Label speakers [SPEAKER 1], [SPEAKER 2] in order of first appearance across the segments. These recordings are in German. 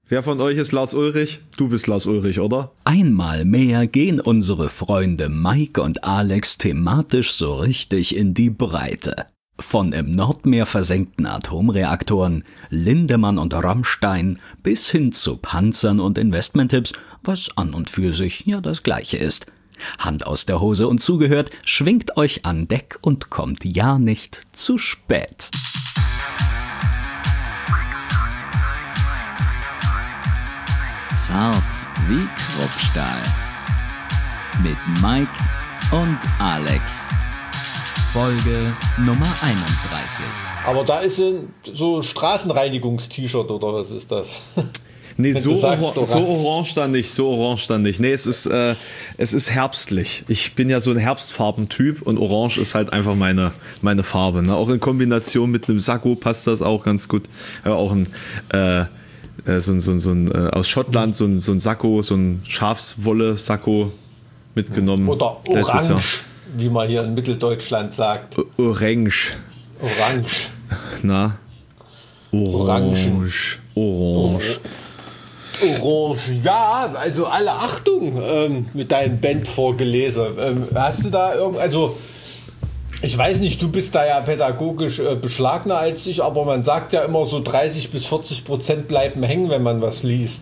[SPEAKER 1] Wer von euch ist Lars Ulrich? Du bist Lars Ulrich, oder?
[SPEAKER 2] Einmal mehr gehen unsere Freunde Mike und Alex thematisch so richtig in die Breite. Von im Nordmeer versenkten Atomreaktoren, Lindemann und Rammstein bis hin zu Panzern und Investmenttipps, was an und für sich ja das Gleiche ist. Hand aus der Hose und zugehört, schwingt euch an Deck und kommt ja nicht zu spät. Zart wie Kruppstahl. Mit Mike und Alex. Folge Nummer 31.
[SPEAKER 3] Aber da ist so Straßenreinigungs-T-Shirt oder was ist das?
[SPEAKER 1] Nee, so orange dann nicht. Nee, es ist herbstlich. Ich bin ja so ein Herbstfarbentyp und orange ist halt einfach meine Farbe. Ne? Auch in Kombination mit einem Sakko passt das auch ganz gut. Auch ein aus Schottland so ein Sakko, so ein Schafswolle-Sakko mitgenommen.
[SPEAKER 3] Oder orange, wie man hier in Mitteldeutschland sagt.
[SPEAKER 1] Orange. Na? Orange.
[SPEAKER 3] Ja, also alle Achtung mit deinem Band vorgelesen. Hast du da ich weiß nicht, du bist da ja pädagogisch beschlagener als ich, aber man sagt ja immer so 30-40% bleiben hängen, wenn man was liest.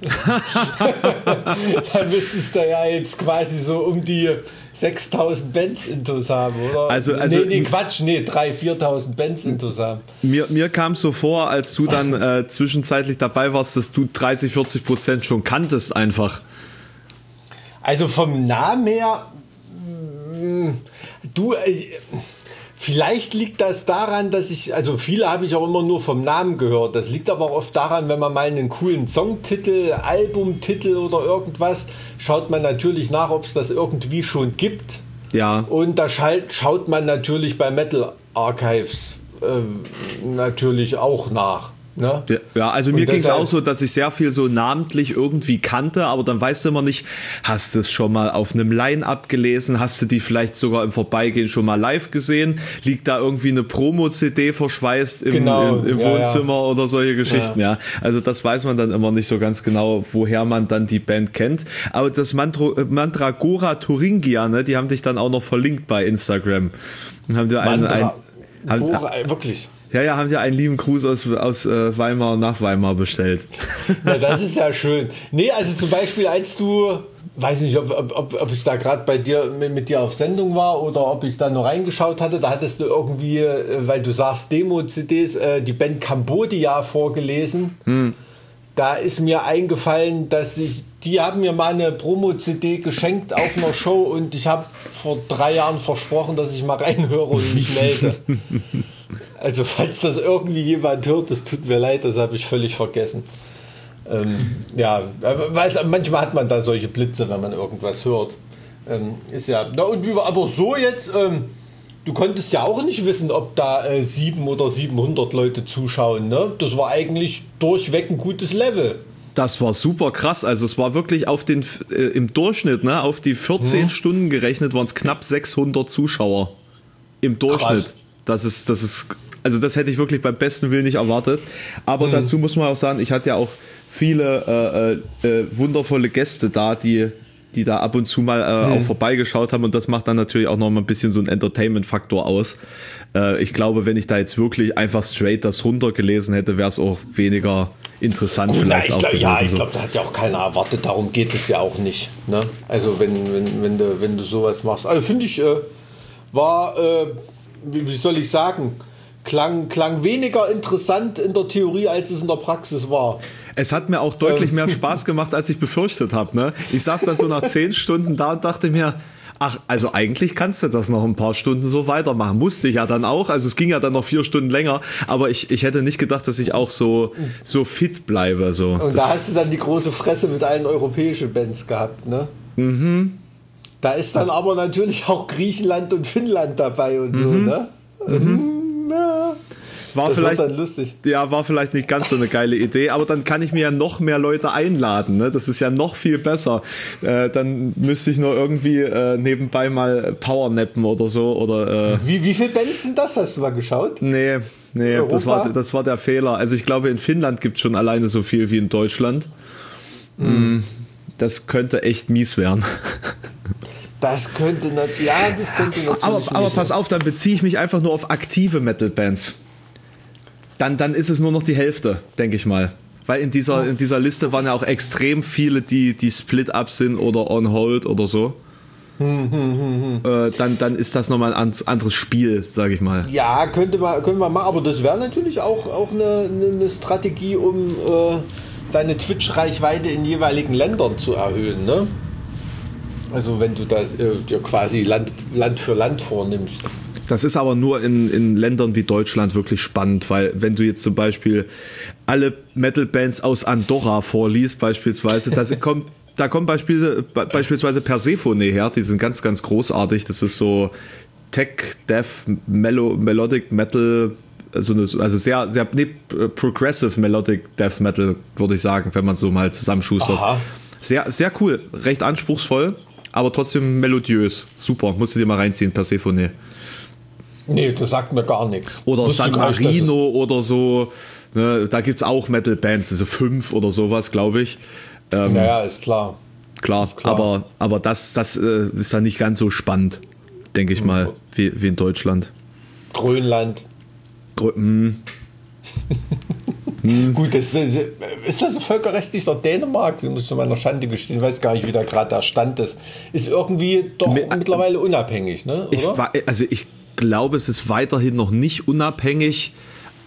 [SPEAKER 3] Dann müsstest du ja jetzt quasi so um die 6.000 Bands intus haben, oder?
[SPEAKER 1] Also
[SPEAKER 3] 3.000, 4.000 Bands intus haben.
[SPEAKER 1] Mir kam es so vor, als du dann zwischenzeitlich dabei warst, dass du 30-40% schon kanntest einfach.
[SPEAKER 3] Also vom Namen her... vielleicht liegt das daran, dass viele habe ich auch immer nur vom Namen gehört. Das liegt aber auch oft daran, wenn man mal einen coolen Songtitel, Albumtitel oder irgendwas, schaut man natürlich nach, ob es das irgendwie schon gibt.
[SPEAKER 1] Ja.
[SPEAKER 3] Und da schaut man natürlich bei Metal Archives natürlich auch nach. Ne?
[SPEAKER 1] Ja, also mir ging es auch so, dass ich sehr viel so namentlich irgendwie kannte, aber dann weißt du immer nicht, hast du es schon mal auf einem Line-Up gelesen, hast du die vielleicht sogar im Vorbeigehen schon mal live gesehen, liegt da irgendwie eine Promo-CD verschweißt im Wohnzimmer oder solche Geschichten, ja. Also das weiß man dann immer nicht so ganz genau, woher man dann die Band kennt, aber das Mandragora Thuringia, ne, die haben dich dann auch noch verlinkt bei Instagram. Und haben dir
[SPEAKER 3] wirklich?
[SPEAKER 1] Ja, haben sie einen lieben Gruß aus Weimar nach Weimar bestellt.
[SPEAKER 3] Ja, das ist ja schön. Nee, also zum Beispiel, als du, weiß nicht, ob ich da gerade bei dir mit dir auf Sendung war oder ob ich da noch reingeschaut hatte, da hattest du irgendwie, weil du sagst Demo-CDs, die Band Cambodia vorgelesen. Da ist mir eingefallen, dass die haben mir mal eine Promo-CD geschenkt auf einer Show und ich habe vor 3 Jahren versprochen, dass ich mal reinhöre und mich melde. Also falls das irgendwie jemand hört, das tut mir leid, das habe ich völlig vergessen. Manchmal hat man da solche Blitze, wenn man irgendwas hört. Ist ja. Na und aber so jetzt, du konntest ja auch nicht wissen, ob da 700 oder 700 Leute zuschauen, ne? Das war eigentlich durchweg ein gutes Level.
[SPEAKER 1] Das war super krass, also es war wirklich im Durchschnitt, ne, auf die 14 Stunden gerechnet, waren es knapp 600 Zuschauer. Im Durchschnitt. Krass. Das ist, also das hätte ich wirklich beim besten Willen nicht erwartet. Aber dazu muss man auch sagen, ich hatte ja auch viele wundervolle Gäste da, die da ab und zu mal auch vorbeigeschaut haben. Und das macht dann natürlich auch noch mal ein bisschen so einen Entertainment-Faktor aus. Ich glaube, wenn ich da jetzt wirklich einfach straight das runtergelesen hätte, wäre es auch weniger interessant.
[SPEAKER 3] Gut, ich glaube, da hat ja auch keiner erwartet. Darum geht es ja auch nicht. Ne? Also wenn du sowas machst. Also finde ich, war... wie soll ich sagen, klang weniger interessant in der Theorie, als es in der Praxis war.
[SPEAKER 1] Es hat mir auch deutlich mehr Spaß gemacht, als ich befürchtet habe. Ne? Ich saß da so nach 10 Stunden da und dachte mir, ach, also eigentlich kannst du das noch ein paar Stunden so weitermachen. Musste ich ja dann auch, also es ging ja dann noch 4 Stunden länger, aber ich hätte nicht gedacht, dass ich auch so fit bleibe. So.
[SPEAKER 3] Und da hast du dann die große Fresse mit allen europäischen Bands gehabt, ne?
[SPEAKER 1] Mhm.
[SPEAKER 3] Da ist dann aber natürlich auch Griechenland und Finnland dabei und so, ne? Ja. Das wird dann lustig.
[SPEAKER 1] Ja, war vielleicht nicht ganz so eine geile Idee, aber dann kann ich mir ja noch mehr Leute einladen. Ne? Das ist ja noch viel besser. Dann müsste ich nur irgendwie nebenbei mal Powernappen oder so. Oder,
[SPEAKER 3] wie viele Bands sind das? Hast du mal geschaut?
[SPEAKER 1] Nee, das war der Fehler. Also ich glaube, in Finnland gibt es schon alleine so viel wie in Deutschland. Das könnte echt mies werden.
[SPEAKER 3] Das könnte natürlich
[SPEAKER 1] aber pass auf, dann beziehe ich mich einfach nur auf aktive Metal-Bands. Dann ist es nur noch die Hälfte, denke ich mal. Weil in dieser Liste waren ja auch extrem viele, die Split-Up sind oder On Hold oder so. Dann ist das nochmal ein anderes Spiel, sage ich mal.
[SPEAKER 3] Ja, können wir machen, aber das wäre natürlich auch eine Strategie, um seine Twitch-Reichweite in jeweiligen Ländern zu erhöhen, ne? Also wenn du das dir quasi Land für Land vornimmst.
[SPEAKER 1] Das ist aber nur in Ländern wie Deutschland wirklich spannend, weil wenn du jetzt zum Beispiel alle Metal-Bands aus Andorra vorliest, beispielsweise, da kommt beispielsweise Persephone her, die sind ganz, ganz großartig. Das ist so Tech, Death, Melodic Metal, also sehr, sehr Progressive Melodic Death Metal, würde ich sagen, wenn man so mal zusammenschustert. Aha. Sehr, sehr cool, recht anspruchsvoll, aber trotzdem melodiös. Super, musst du dir mal reinziehen, Persephone.
[SPEAKER 3] Nee, das sagt mir gar nichts.
[SPEAKER 1] Oder San Marino oder so. Ne, da gibt es auch Metal-Bands, also 5 oder sowas, glaube ich.
[SPEAKER 3] Naja, ist klar.
[SPEAKER 1] Klar, aber das ist dann nicht ganz so spannend, denke ich mal, wie in Deutschland.
[SPEAKER 3] Grönland. Gut, ist das völkerrechtlich der Dänemark? Ich muss zu meiner Schande gestehen, ich weiß gar nicht, wie da gerade der Stand ist. Ist irgendwie doch mittlerweile unabhängig, ne? Oder?
[SPEAKER 1] Ich glaube, es ist weiterhin noch nicht unabhängig.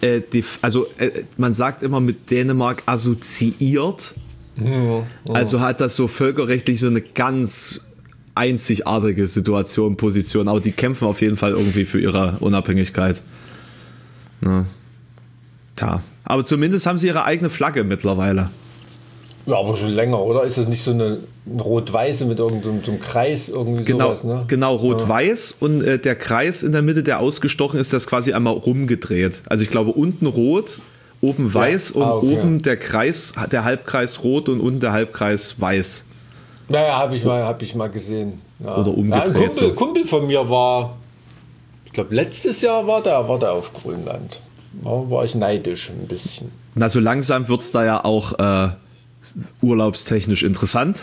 [SPEAKER 1] Man sagt immer mit Dänemark assoziiert. Also hat das so völkerrechtlich so eine ganz einzigartige Position. Aber die kämpfen auf jeden Fall irgendwie für ihre Unabhängigkeit. Ne? Tja. Aber zumindest haben sie ihre eigene Flagge mittlerweile.
[SPEAKER 3] Ja, aber schon länger, oder? Ist das nicht so eine rot-weiße mit irgendeinem so Kreis? Irgendwie sowas, ne?
[SPEAKER 1] Genau, rot-weiß und der Kreis in der Mitte, der ausgestochen ist, das quasi einmal rumgedreht. Also ich glaube, unten rot, oben weiß und oben der Kreis, der Halbkreis rot und unten der Halbkreis weiß.
[SPEAKER 3] Naja, habe ich mal gesehen. Ja.
[SPEAKER 1] Oder umgedreht.
[SPEAKER 3] Ein Kumpel von mir war, ich glaube, letztes Jahr war der auf Grönland. Da war ich neidisch ein bisschen.
[SPEAKER 1] Na, so langsam wird es da ja auch urlaubstechnisch interessant.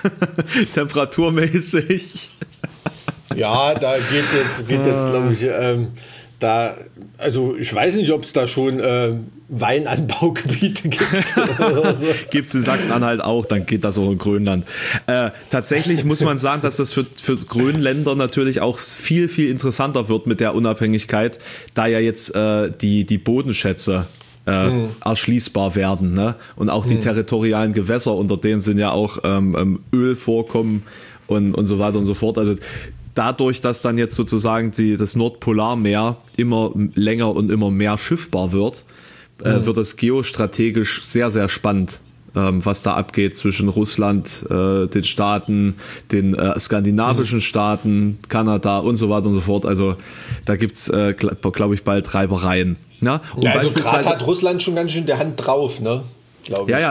[SPEAKER 1] Temperaturmäßig.
[SPEAKER 3] Ja, da geht jetzt glaube ich, also ich weiß nicht, ob es da schon Weinanbaugebiete gibt. Oder so.
[SPEAKER 1] Gibt es in Sachsen-Anhalt auch, dann geht das auch in Grönland. Tatsächlich muss man sagen, dass das für Grönländer natürlich auch viel, viel interessanter wird mit der Unabhängigkeit, da ja jetzt die Bodenschätze erschließbar werden. Ne? Und auch die territorialen Gewässer, unter denen sind ja auch Ölvorkommen und so weiter und so fort. Also dadurch, dass dann jetzt sozusagen das Nordpolarmeer immer länger und immer mehr schiffbar wird, wird es geostrategisch sehr, sehr spannend, was da abgeht zwischen Russland, den Staaten, den skandinavischen Staaten, Kanada und so weiter und so fort. Also da gibt es, glaube ich, bald Reibereien. Ja,
[SPEAKER 3] also gerade hat Russland schon ganz schön die Hand drauf, ne?
[SPEAKER 1] Ja,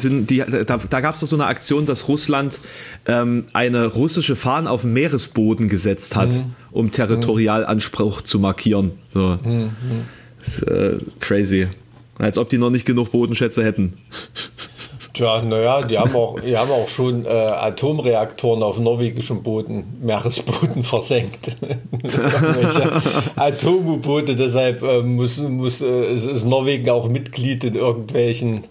[SPEAKER 1] da gab es doch so eine Aktion, dass Russland eine russische Fahne auf den Meeresboden gesetzt hat, um Territorialanspruch zu markieren. So. Das ist crazy. Als ob die noch nicht genug Bodenschätze hätten.
[SPEAKER 3] Tja, naja, die haben auch schon Atomreaktoren auf norwegischem Meeresboden versenkt. Atom-U-Boote, deshalb ist Norwegen auch Mitglied in irgendwelchen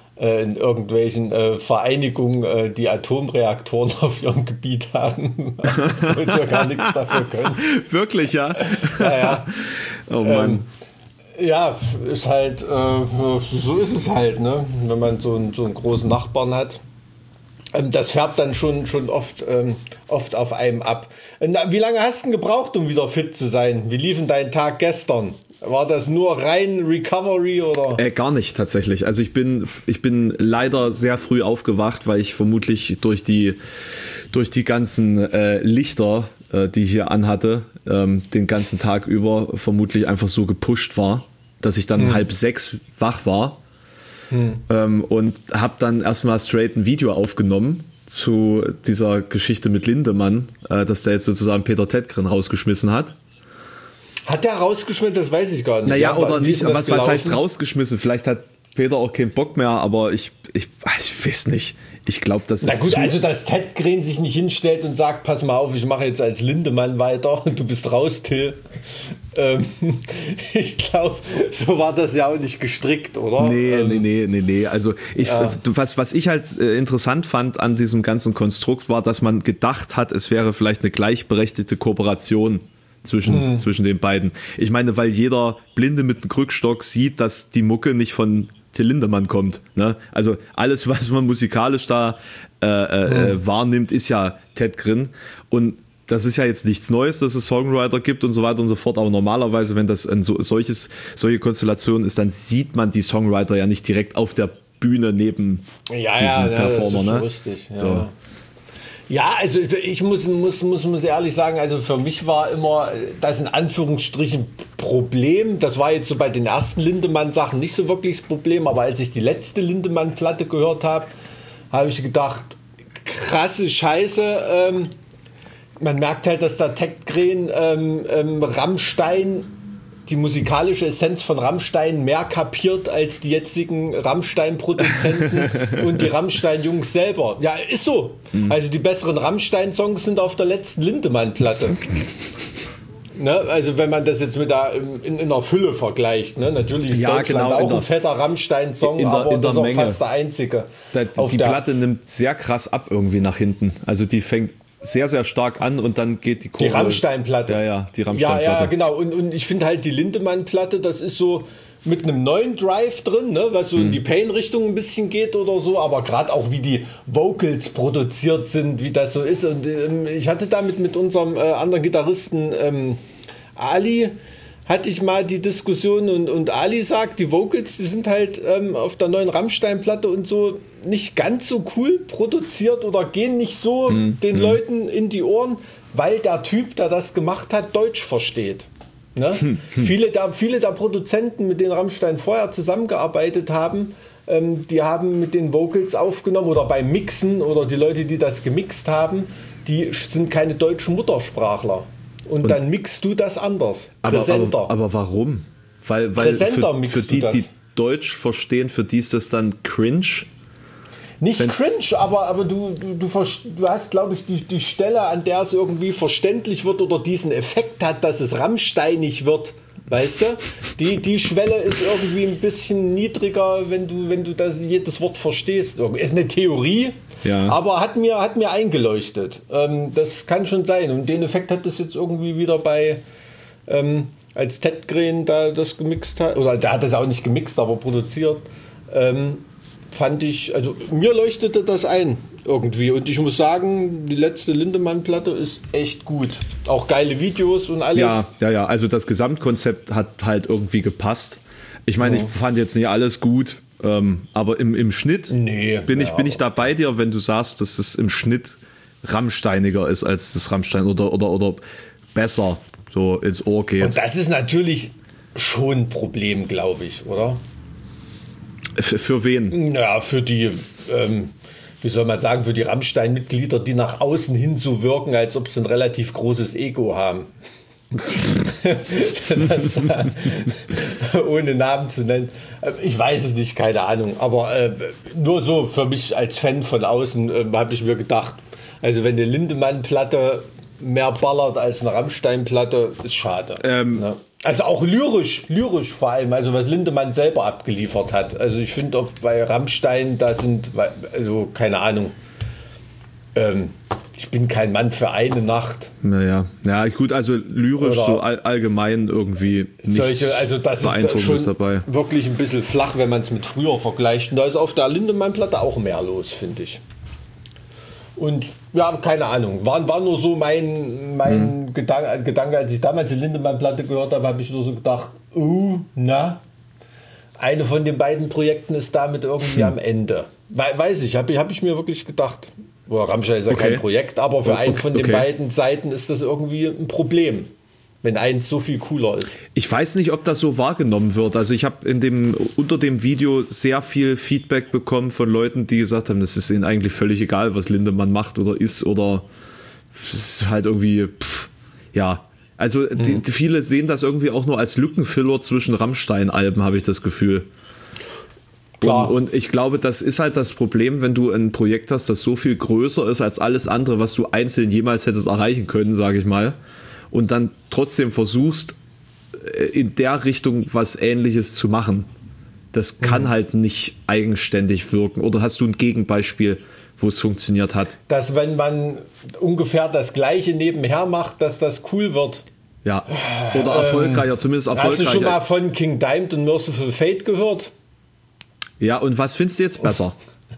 [SPEAKER 3] Vereinigungen, die Atomreaktoren auf ihrem Gebiet haben, wo sie ja gar nichts dafür können.
[SPEAKER 1] Wirklich, ja?
[SPEAKER 3] Ja.
[SPEAKER 1] Oh Mann.
[SPEAKER 3] Ja, ist halt, so ist es halt, ne? Wenn man so einen großen Nachbarn hat. Das färbt dann schon oft auf einem ab. Wie lange hast du denn gebraucht, um wieder fit zu sein? Wie lief denn dein Tag gestern? War das nur rein Recovery oder?
[SPEAKER 1] Gar nicht tatsächlich. Also ich bin leider sehr früh aufgewacht, weil ich vermutlich durch die ganzen Lichter, die ich hier anhatte, den ganzen Tag über vermutlich einfach so gepusht war. dass ich dann 5:30 wach war und habe dann erstmal straight ein Video aufgenommen zu dieser Geschichte mit Lindemann, dass der jetzt sozusagen Peter Tätgren rausgeschmissen hat.
[SPEAKER 3] Hat der rausgeschmissen? Das weiß ich gar nicht.
[SPEAKER 1] Naja, oder nicht. Was heißt rausgeschmissen? Vielleicht hat Peter auch keinen Bock mehr, aber ich weiß nicht. Ich glaube, das ist.
[SPEAKER 3] Na gut, also dass Tätgren sich nicht hinstellt und sagt, pass mal auf, ich mache jetzt als Lindemann weiter, du bist raus, Till. Ich glaube, so war das ja auch nicht gestrickt, oder?
[SPEAKER 1] Nee. Also was ich halt interessant fand an diesem ganzen Konstrukt war, dass man gedacht hat, es wäre vielleicht eine gleichberechtigte Kooperation zwischen den beiden. Ich meine, weil jeder Blinde mit einem Krückstock sieht, dass die Mucke nicht von Till Lindemann kommt. Ne? Also alles, was man musikalisch da wahrnimmt, ist ja Tätgren. Und das ist ja jetzt nichts Neues, dass es Songwriter gibt und so weiter und so fort. Aber normalerweise, wenn das solche Konstellation ist, dann sieht man die Songwriter ja nicht direkt auf der Bühne neben diesen Performer.
[SPEAKER 3] Das ist
[SPEAKER 1] ne?
[SPEAKER 3] richtig, ja.
[SPEAKER 1] So.
[SPEAKER 3] Ja, also ich muss ehrlich sagen, also für mich war immer das in Anführungsstrichen Problem. Das war jetzt so bei den ersten Lindemann-Sachen nicht so wirklich das Problem, aber als ich die letzte Lindemann-Platte gehört habe, habe ich gedacht, krasse Scheiße. Man merkt halt, dass der Tätgren Rammstein, die musikalische Essenz von Rammstein mehr kapiert als die jetzigen Rammstein-Produzenten und die Rammstein-Jungs selber. Ja, ist so. Also die besseren Rammstein-Songs sind auf der letzten Lindemann-Platte. Ne? Also wenn man das jetzt mit in einer Fülle vergleicht. Ne? Natürlich ist Deutschland auch ein fetter Rammstein-Song, aber das ist auch fast der einzige.
[SPEAKER 1] Die Platte nimmt sehr krass ab irgendwie nach hinten. Also die fängt sehr, sehr stark an und dann geht die Kurve.
[SPEAKER 3] Die Rammstein-Platte.
[SPEAKER 1] Ja, die Rammstein-Platte.
[SPEAKER 3] Ja, genau. Und ich finde halt die Lindemann-Platte, das ist so mit einem neuen Drive drin, ne, was so in die Pain-Richtung ein bisschen geht oder so, aber gerade auch wie die Vocals produziert sind, wie das so ist. Und ich hatte damit mit unserem anderen Gitarristen Ali, hatte ich mal die Diskussion und Ali sagt, die Vocals, die sind halt auf der neuen Rammstein-Platte und so nicht ganz so cool produziert oder gehen nicht so den Leuten in die Ohren, weil der Typ, der das gemacht hat, Deutsch versteht. Ne? Viele der Produzenten, mit denen Rammstein vorher zusammengearbeitet haben, die haben mit den Vocals aufgenommen oder beim Mixen oder die Leute, die das gemixt haben, die sind keine deutschen Muttersprachler. Und dann mixt du das anders. Präsenter.
[SPEAKER 1] Aber warum? Weil für die Deutsch verstehen, für die ist das dann cringe.
[SPEAKER 3] Nicht cringe, aber du hast, glaube ich, die Stelle, an der es irgendwie verständlich wird oder diesen Effekt hat, dass es rammsteinig wird. Weißt du? Die Schwelle ist irgendwie ein bisschen niedriger, wenn du das jedes Wort verstehst. Ist eine Theorie, aber hat mir eingeleuchtet. Das kann schon sein. Und den Effekt hat das jetzt irgendwie wieder bei, als Tätgren da das gemixt hat, oder der hat das auch nicht gemixt, aber produziert, fand ich, also mir leuchtete das ein irgendwie. Und ich muss sagen, die letzte Lindemann-Platte ist echt gut. Auch geile Videos und alles.
[SPEAKER 1] Ja, also das Gesamtkonzept hat halt irgendwie gepasst. Ich meine, ich fand jetzt nicht alles gut, aber im Schnitt bin ich da bei dir, wenn du sagst, dass es im Schnitt rammsteiniger ist als das Rammstein oder besser so ins Ohr geht.
[SPEAKER 3] Und das ist natürlich schon ein Problem, glaube ich, oder?
[SPEAKER 1] Für wen?
[SPEAKER 3] Ja, für die, wie soll man sagen, für die Rammstein-Mitglieder, die nach außen hin so wirken, als ob sie ein relativ großes Ego haben. Ohne Namen zu nennen. Ich weiß es nicht, keine Ahnung. Aber nur so für mich als Fan von außen habe ich mir gedacht, also wenn eine Lindemann-Platte mehr ballert als eine Rammstein-Platte, ist schade. Ne? Also auch lyrisch vor allem, also was Lindemann selber abgeliefert hat. Also ich finde bei Rammstein, da sind, also keine Ahnung, ich bin kein Mann für eine Nacht.
[SPEAKER 1] Ja gut, also lyrisch oder so allgemein irgendwie nichts
[SPEAKER 3] also das ist schon dabei. Wirklich ein bisschen flach, wenn man es mit früher vergleicht. Und da ist auf der Lindemann-Platte auch mehr los, finde ich. Und ja, keine Ahnung, war nur so mein Gedanke, als ich damals die Lindemann-Platte gehört habe, habe ich nur so gedacht, eine von den beiden Projekten ist damit irgendwie am Ende. Weiß ich, habe ich mir wirklich gedacht. Rammstein ist ja kein Projekt, aber für einen von den beiden Seiten ist das irgendwie ein Problem. wenn eins so viel cooler ist.
[SPEAKER 1] Ich weiß nicht, ob das so wahrgenommen wird. Also ich habe unter dem Video sehr viel Feedback bekommen von Leuten, die gesagt haben, das ist ihnen eigentlich völlig egal, was Lindemann macht oder ist oder es ist halt irgendwie, ja. Also viele sehen das irgendwie auch nur als Lückenfiller zwischen Rammstein-Alben, habe ich das Gefühl. Und ich glaube, das ist halt das Problem, wenn du ein Projekt hast, das so viel größer ist als alles andere, was du einzeln jemals hättest erreichen können, sage ich mal. Und dann trotzdem versuchst, in der Richtung was Ähnliches zu machen. Das kann halt nicht eigenständig wirken. Oder hast du ein Gegenbeispiel, wo es funktioniert hat?
[SPEAKER 3] Dass wenn man ungefähr das Gleiche nebenher macht, dass das cool wird.
[SPEAKER 1] Ja, oder erfolgreicher, zumindest erfolgreicher.
[SPEAKER 3] Hast du schon mal von King Diamond und Merciful Fate gehört?
[SPEAKER 1] Ja, und was findest du jetzt besser?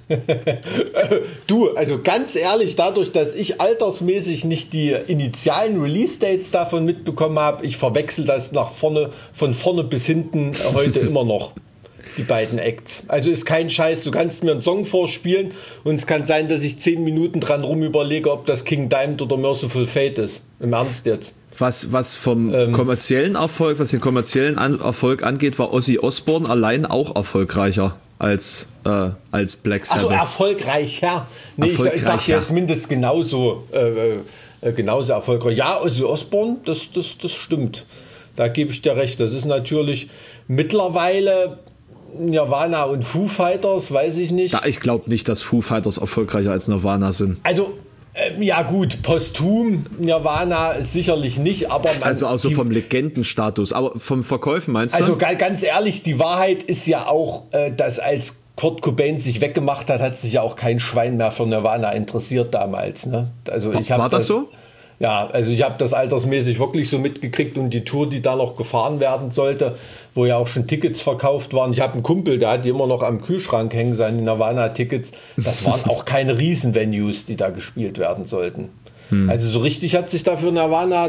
[SPEAKER 3] Du, also ganz ehrlich, dadurch, dass ich altersmäßig nicht die initialen Release-Dates davon mitbekommen habe, ich verwechsel das von vorne bis hinten heute immer noch, die beiden Acts. Also ist kein Scheiß, du kannst mir einen Song vorspielen und es kann sein, dass ich 10 Minuten dran rum überlege, ob das King Diamond oder Merciful Fate ist. Im Ernst jetzt.
[SPEAKER 1] Was vom kommerziellen Erfolg, was den kommerziellen Erfolg angeht, war Ozzy Osbourne allein auch erfolgreicher als Black Sabbath.
[SPEAKER 3] Also erfolgreicher. Nee, ich dachte jetzt mindestens genauso erfolgreich. Ja, Ozzy Osbourne, das stimmt. Da gebe ich dir recht. Das ist natürlich mittlerweile Nirvana und Foo Fighters, weiß ich nicht.
[SPEAKER 1] Ja, ich glaube nicht, dass Foo Fighters erfolgreicher als Nirvana sind.
[SPEAKER 3] Also, ja gut, posthum Nirvana sicherlich nicht, aber
[SPEAKER 1] also auch so vom Legendenstatus, aber vom Verkäufen meinst du?
[SPEAKER 3] Also ganz ehrlich, die Wahrheit ist ja auch, dass als Kurt Cobain sich weggemacht hat, hat sich ja auch kein Schwein mehr für Nirvana interessiert damals. Ne? Also
[SPEAKER 1] war das so?
[SPEAKER 3] Ja, also ich habe das altersmäßig wirklich so mitgekriegt und die Tour, die da noch gefahren werden sollte, wo ja auch schon Tickets verkauft waren. Ich habe einen Kumpel, der hat die immer noch am Kühlschrank hängen, seine Nirvana-Tickets. Das waren auch keine Riesen-Venues, die da gespielt werden sollten. Also so richtig hat sich da für Nirvana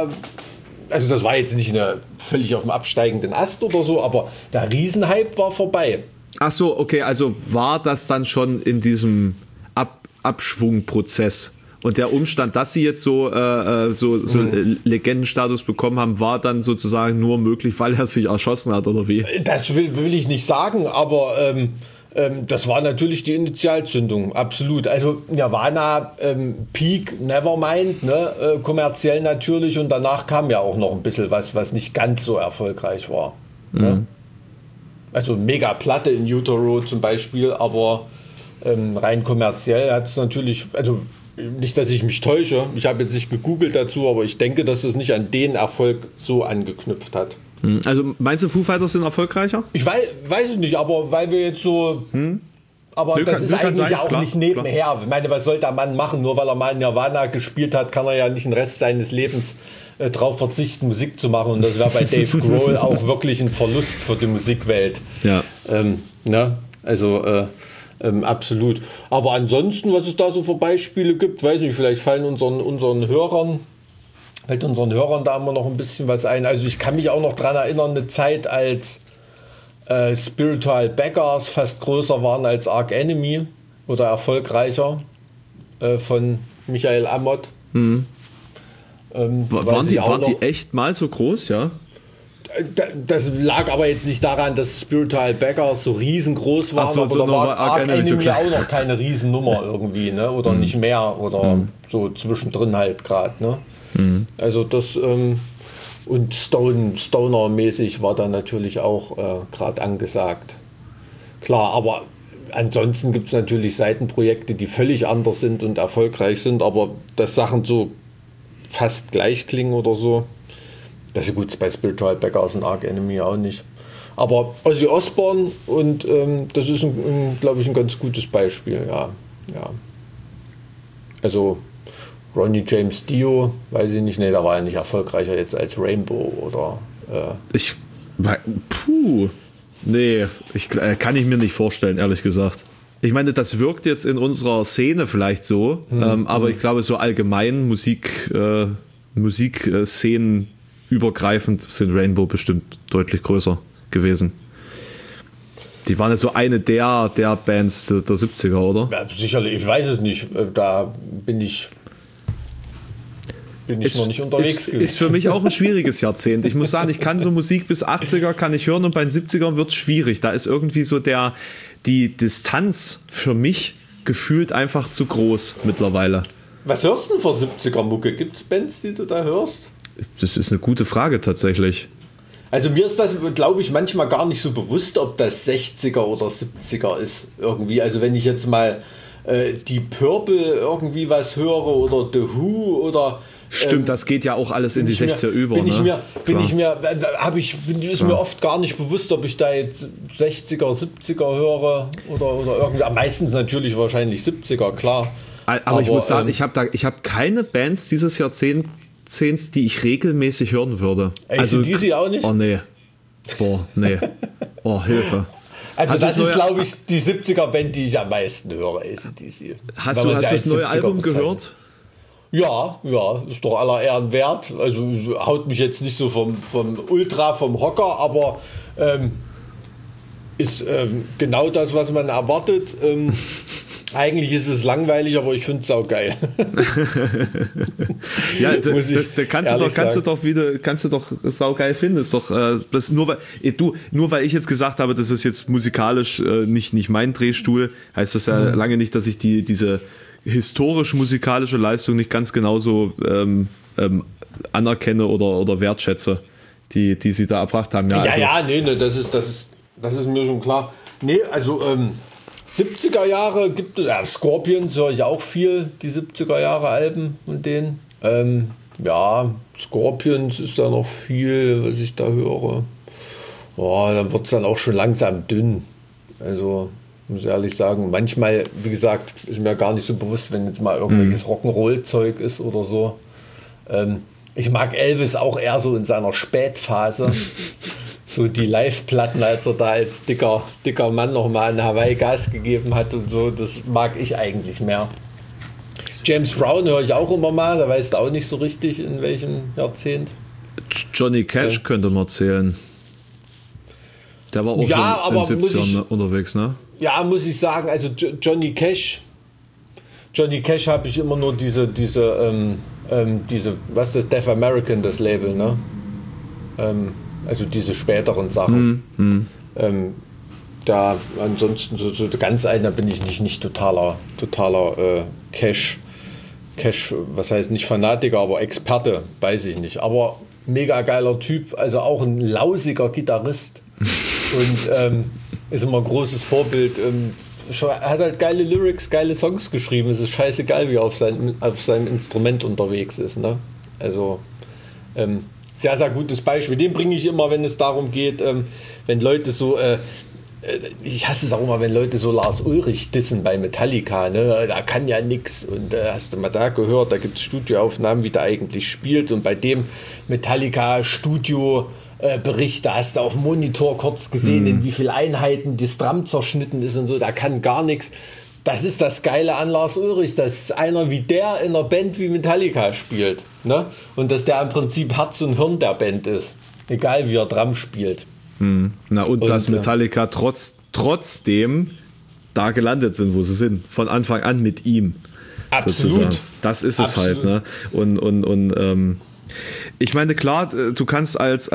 [SPEAKER 3] also das war jetzt nicht völlig auf dem absteigenden Ast oder so, aber der Riesenhype war vorbei.
[SPEAKER 1] Ach so, okay, also war das dann schon in diesem Abschwungprozess? Und der Umstand, dass sie jetzt so Legendenstatus bekommen haben, war dann sozusagen nur möglich, weil er sich erschossen hat, oder wie?
[SPEAKER 3] Das will ich nicht sagen, aber das war natürlich die Initialzündung, absolut. Also Nirvana, Peak, Nevermind, ne, kommerziell natürlich. Und danach kam ja auch noch ein bisschen was nicht ganz so erfolgreich war. Ne? Also mega Platte in Utero zum Beispiel, aber rein kommerziell hat es natürlich, also nicht, dass ich mich täusche, ich habe jetzt nicht gegoogelt dazu, aber ich denke, dass es nicht an den Erfolg so angeknüpft hat.
[SPEAKER 1] Also meinst du, Foo Fighters sind erfolgreicher?
[SPEAKER 3] Ich weiß es nicht, aber weil wir jetzt so... Aber das ist eigentlich ja auch nicht nebenher. Klar. Ich meine, was soll der Mann machen? Nur weil er mal in Nirvana gespielt hat, kann er ja nicht den Rest seines Lebens darauf verzichten, Musik zu machen. Und das wäre bei Dave Grohl auch wirklich ein Verlust für die Musikwelt.
[SPEAKER 1] Ja.
[SPEAKER 3] Ne? Also... absolut. Aber ansonsten, was es da so für Beispiele gibt, weiß nicht, vielleicht fällt unseren Hörern da immer noch ein bisschen was ein. Also ich kann mich auch noch daran erinnern, eine Zeit, als Spiritual Beggars fast größer waren als Arch Enemy oder erfolgreicher von Michael Amott.
[SPEAKER 1] Waren die echt mal so groß, ja?
[SPEAKER 3] Das lag aber jetzt nicht daran, dass Spiritual Beggars so riesengroß waren,
[SPEAKER 1] so,
[SPEAKER 3] aber da war Arch Enemy
[SPEAKER 1] so
[SPEAKER 3] auch noch keine Riesennummer irgendwie, ne? Oder nicht mehr oder so zwischendrin halt gerade. Ne? Also das und Stoner-mäßig war dann natürlich auch gerade angesagt. Klar, aber ansonsten gibt es natürlich Seitenprojekte, die völlig anders sind und erfolgreich sind, aber dass Sachen so fast gleich klingen oder so. Das ist gut bei Spiritual Beggars und Arch Enemy auch nicht. Aber Ozzy Osbourne und das ist, glaube ich, ein ganz gutes Beispiel. Ja. Also Ronnie James Dio, weiß ich nicht, da war er nicht erfolgreicher jetzt als Rainbow oder...
[SPEAKER 1] kann ich mir nicht vorstellen, ehrlich gesagt. Ich meine, das wirkt jetzt in unserer Szene vielleicht so, aber ich glaube, so allgemein Musikszenen übergreifend sind Rainbow bestimmt deutlich größer gewesen. Die waren ja so eine der Bands der 70er, oder?
[SPEAKER 3] Ja, sicherlich, ich weiß es nicht. Da bin ich... bin ich noch nicht unterwegs gewesen.
[SPEAKER 1] Ist für mich auch ein schwieriges Jahrzehnt. Ich muss sagen, ich kann so Musik bis 80er kann ich hören und bei den 70ern wird es schwierig. Da ist irgendwie so die Distanz für mich gefühlt einfach zu groß mittlerweile.
[SPEAKER 3] Was hörst du denn für 70er-Mucke? Gibt es Bands, die du da hörst?
[SPEAKER 1] Das ist eine gute Frage tatsächlich.
[SPEAKER 3] Also mir ist das, glaube ich, manchmal gar nicht so bewusst, ob das 60er oder 70er ist irgendwie. Also wenn ich jetzt mal die Purple irgendwie was höre oder The Who oder...
[SPEAKER 1] Stimmt, das geht ja auch alles in die 60er über.
[SPEAKER 3] Ist mir oft gar nicht bewusst, ob ich da jetzt 60er, 70er höre oder irgendwie. Meistens natürlich wahrscheinlich 70er, klar.
[SPEAKER 1] Aber ich muss sagen, ich habe keine Bands dieses Jahrzehnts, die ich regelmäßig hören würde.
[SPEAKER 3] AC/DC auch nicht?
[SPEAKER 1] Oh nee. Boah, nee. Oh, Hilfe.
[SPEAKER 3] Also das ist, glaube ich, die 70er-Band, die ich am meisten höre, AC/DC.
[SPEAKER 1] Hast du das neue Album gehört?
[SPEAKER 3] Ja, ist doch aller Ehren wert. Also haut mich jetzt nicht so vom Hocker, aber ist genau das, was man erwartet. Eigentlich ist es langweilig, aber ich finde es auch geil. Ja, kannst du doch saugeil finden. Ist doch das nur weil ich jetzt gesagt habe, das ist jetzt musikalisch nicht mein Drehstuhl, heißt das ja lange nicht, dass ich diese historisch-musikalische Leistung nicht ganz genauso anerkenne oder wertschätze, die sie da erbracht haben. Das ist mir schon klar. Nee, also 70er Jahre gibt es, Scorpions höre ich auch viel, die 70er Jahre Alben und denen. Scorpions ist da noch viel, was ich da höre. Dann wird es dann auch schon langsam dünn. Also muss ehrlich sagen, manchmal, wie gesagt, ist mir gar nicht so bewusst, wenn jetzt mal irgendwelches Rock'n'Roll-Zeug ist oder so. Ich mag Elvis auch eher so in seiner Spätphase. So die Live-Platten, als er da als dicker Mann nochmal in Hawaii Gas gegeben hat und so, das mag ich eigentlich mehr. James Brown höre ich auch immer mal, da weißt du auch nicht so richtig, in welchem Jahrzehnt.
[SPEAKER 1] Johnny Cash könnte man zählen. Der war auch schon in den 70ern unterwegs, ne?
[SPEAKER 3] Ja, muss ich sagen, also Johnny Cash habe ich immer nur diese, was ist das, Deaf American, das Label, ne? Also diese späteren Sachen. Da ansonsten so ganz alt, da bin ich nicht totaler Cash, was heißt nicht Fanatiker, aber Experte, weiß ich nicht. Aber mega geiler Typ, also auch ein lausiger Gitarrist und ist immer ein großes Vorbild. Er hat halt geile Lyrics, geile Songs geschrieben. Es ist scheißegal, wie er auf seinem Instrument unterwegs ist. Ne? Also sehr, sehr gutes Beispiel. Den bringe ich immer, wenn es darum geht, wenn Leute so, ich hasse es auch immer, wenn Leute so Lars Ulrich dissen bei Metallica, ne? Da kann ja nix. Und hast du mal da gehört, da gibt es Studioaufnahmen, wie der eigentlich spielt. Und bei dem Metallica-Studio Bericht, da hast du auf dem Monitor kurz gesehen, in wie vielen Einheiten das Drum zerschnitten ist und so, da kann gar nichts. Das ist das Geile an Lars Ulrich, dass einer wie der in einer Band wie Metallica spielt. Ne? Und dass der im Prinzip Herz und Hirn der Band ist. Egal wie er Drum spielt.
[SPEAKER 1] Na und dass Metallica trotzdem da gelandet sind, wo sie sind. Von Anfang an mit ihm.
[SPEAKER 3] Absolut.
[SPEAKER 1] Sozusagen. Das ist es halt. Ne? Und ich meine, klar, du kannst als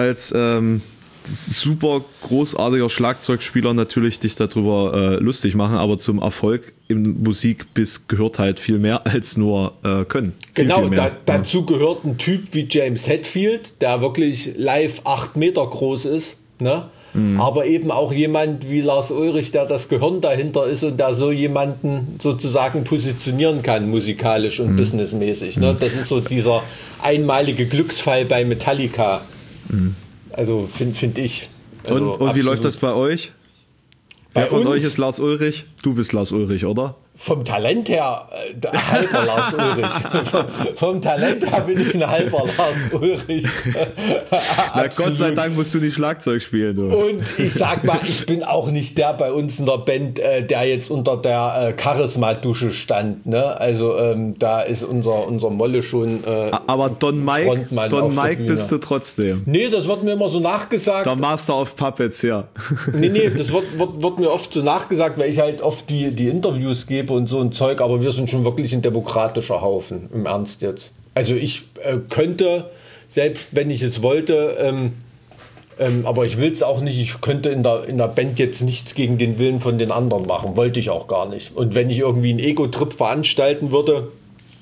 [SPEAKER 1] super großartiger Schlagzeugspieler natürlich dich darüber lustig machen, aber zum Erfolg im Musikbiss gehört halt viel mehr als nur können.
[SPEAKER 3] Genau,
[SPEAKER 1] viel mehr.
[SPEAKER 3] Dazu gehört ein Typ wie James Hetfield, der wirklich live 8 Meter groß ist, ne? Aber eben auch jemand wie Lars Ulrich, der das Gehirn dahinter ist und der so jemanden sozusagen positionieren kann, musikalisch und businessmäßig. Ne? Das ist so dieser einmalige Glücksfall bei Metallica. Also finde ich. Also
[SPEAKER 1] und wie läuft das bei euch? Wer von euch ist Lars Ulrich? Du bist Lars Ulrich, oder?
[SPEAKER 3] Vom Talent her halber Lars Ulrich. Vom Talent her bin ich ein halber Lars Ulrich.
[SPEAKER 1] Na Gott sei Dank musst du nicht Schlagzeug spielen. Du.
[SPEAKER 3] Und ich sag mal, ich bin auch nicht der bei uns in der Band, der jetzt unter der Charisma-Dusche stand. Ne? Also da ist unser Molle schon
[SPEAKER 1] aber Don Mike bist du trotzdem.
[SPEAKER 3] Nee, das wird mir immer so nachgesagt.
[SPEAKER 1] Der Master of Puppets, ja.
[SPEAKER 3] Nee, das wird mir oft so nachgesagt, weil ich halt oft die Interviews gebe und so ein Zeug, aber wir sind schon wirklich ein demokratischer Haufen, im Ernst jetzt. Also ich könnte, selbst wenn ich es wollte, aber ich will es auch nicht, ich könnte in der Band jetzt nichts gegen den Willen von den anderen machen, wollte ich auch gar nicht. Und wenn ich irgendwie einen Ego-Trip veranstalten würde,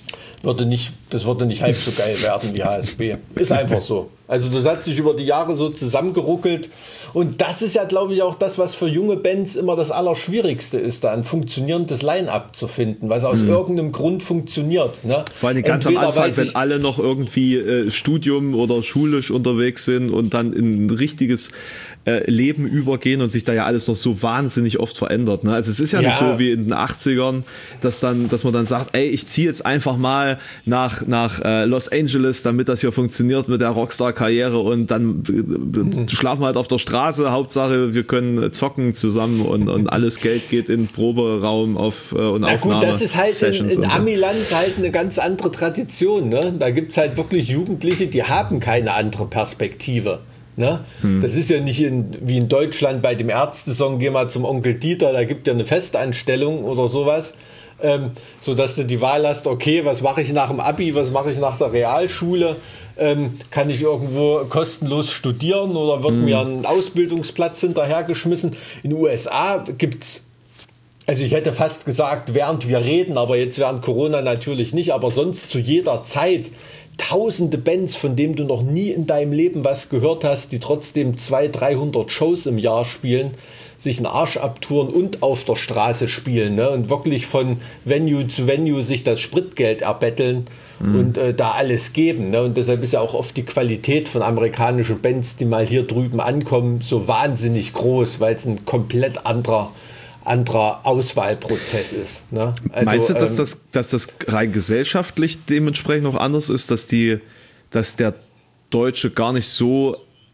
[SPEAKER 3] das würde nicht halb so geil werden wie HSB. Ist einfach so. Also das hat sich über die Jahre so zusammengeruckelt. Und das ist ja, glaube ich, auch das, was für junge Bands immer das Allerschwierigste ist, da ein funktionierendes Line-Up zu finden, was aus irgendeinem Grund funktioniert. Ne?
[SPEAKER 1] Vor allem ganz am Anfang, wenn alle noch irgendwie Studium oder schulisch unterwegs sind und dann in ein richtiges Leben übergehen und sich da ja alles noch so wahnsinnig oft verändert. Ne? Also es ist ja nicht so wie in den 80ern, dass man dann sagt, ey, ich ziehe jetzt einfach mal nach Los Angeles, damit das hier funktioniert mit der Rockstar-Karriere und dann schlafen wir halt auf der Straße, Hauptsache wir können zocken zusammen und alles Geld geht in den Proberaum und Aufnahme.
[SPEAKER 3] Na gut, das ist halt in Amiland halt eine ganz andere Tradition. Ne? Da gibt es halt wirklich Jugendliche, die haben keine andere Perspektive. Ne? Das ist ja nicht wie in Deutschland bei dem Ärzte-Song, geh mal zum Onkel Dieter, da gibt ja eine Festanstellung oder sowas, sodass du die Wahl hast, okay, was mache ich nach dem Abi, was mache ich nach der Realschule, kann ich irgendwo kostenlos studieren oder wird mir ein Ausbildungsplatz hinterhergeschmissen. In den USA gibt's, also ich hätte fast gesagt, während wir reden, aber jetzt während Corona natürlich nicht, aber sonst zu jeder Zeit tausende Bands, von denen du noch nie in deinem Leben was gehört hast, die trotzdem 200-300 Shows im Jahr spielen, sich einen Arsch abtouren und auf der Straße spielen, ne? Und wirklich von Venue zu Venue sich das Spritgeld erbetteln und da alles geben. Ne? Und deshalb ist ja auch oft die Qualität von amerikanischen Bands, die mal hier drüben ankommen, so wahnsinnig groß, weil es ein komplett anderer Auswahlprozess ist. Ne? Also,
[SPEAKER 1] meinst du, dass das rein gesellschaftlich dementsprechend noch anders ist, dass der Deutsche gar nicht so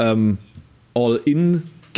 [SPEAKER 1] all in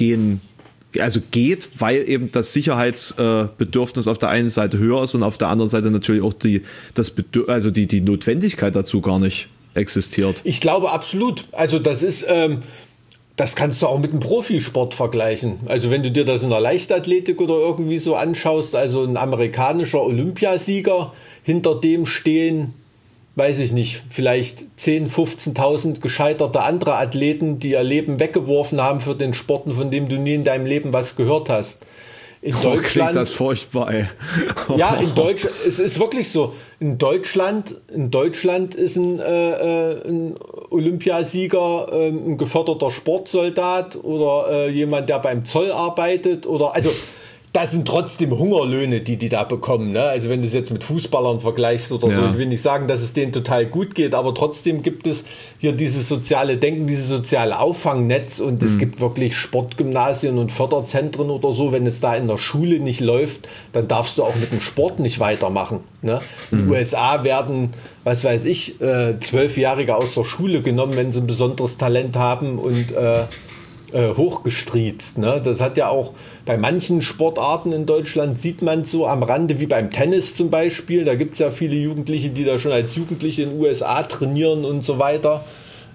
[SPEAKER 1] geht, weil eben das Sicherheitsbedürfnis auf der einen Seite höher ist und auf der anderen Seite natürlich auch die Notwendigkeit dazu gar nicht existiert?
[SPEAKER 3] Ich glaube absolut. Also das ist das kannst du auch mit einem Profisport vergleichen. Also wenn du dir das in der Leichtathletik oder irgendwie so anschaust, also ein amerikanischer Olympiasieger, hinter dem stehen, weiß ich nicht, vielleicht 10.000, 15.000 gescheiterte andere Athleten, die ihr Leben weggeworfen haben für den Sporten, von dem du nie in deinem Leben was gehört hast. In Deutschland
[SPEAKER 1] klingt das furchtbar, ey.
[SPEAKER 3] Ja, in Deutschland, es ist wirklich so. In Deutschland ist ein Olympiasieger ein geförderter Sportsoldat oder jemand, der beim Zoll arbeitet oder also das sind trotzdem Hungerlöhne, die da bekommen. Ne? Also wenn du es jetzt mit Fußballern vergleichst oder so, ich will nicht sagen, dass es denen total gut geht, aber trotzdem gibt es hier dieses soziale Denken, dieses soziale Auffangnetz und es gibt wirklich Sportgymnasien und Förderzentren oder so. Wenn es da in der Schule nicht läuft, dann darfst du auch mit dem Sport nicht weitermachen. Ne? In den USA werden, was weiß ich, 12-Jährige aus der Schule genommen, wenn sie ein besonderes Talent haben und hochgestriezt. Ne? Das hat ja auch bei manchen Sportarten in Deutschland sieht man so am Rande, wie beim Tennis zum Beispiel. Da gibt es ja viele Jugendliche, die da schon als Jugendliche in den USA trainieren und so weiter.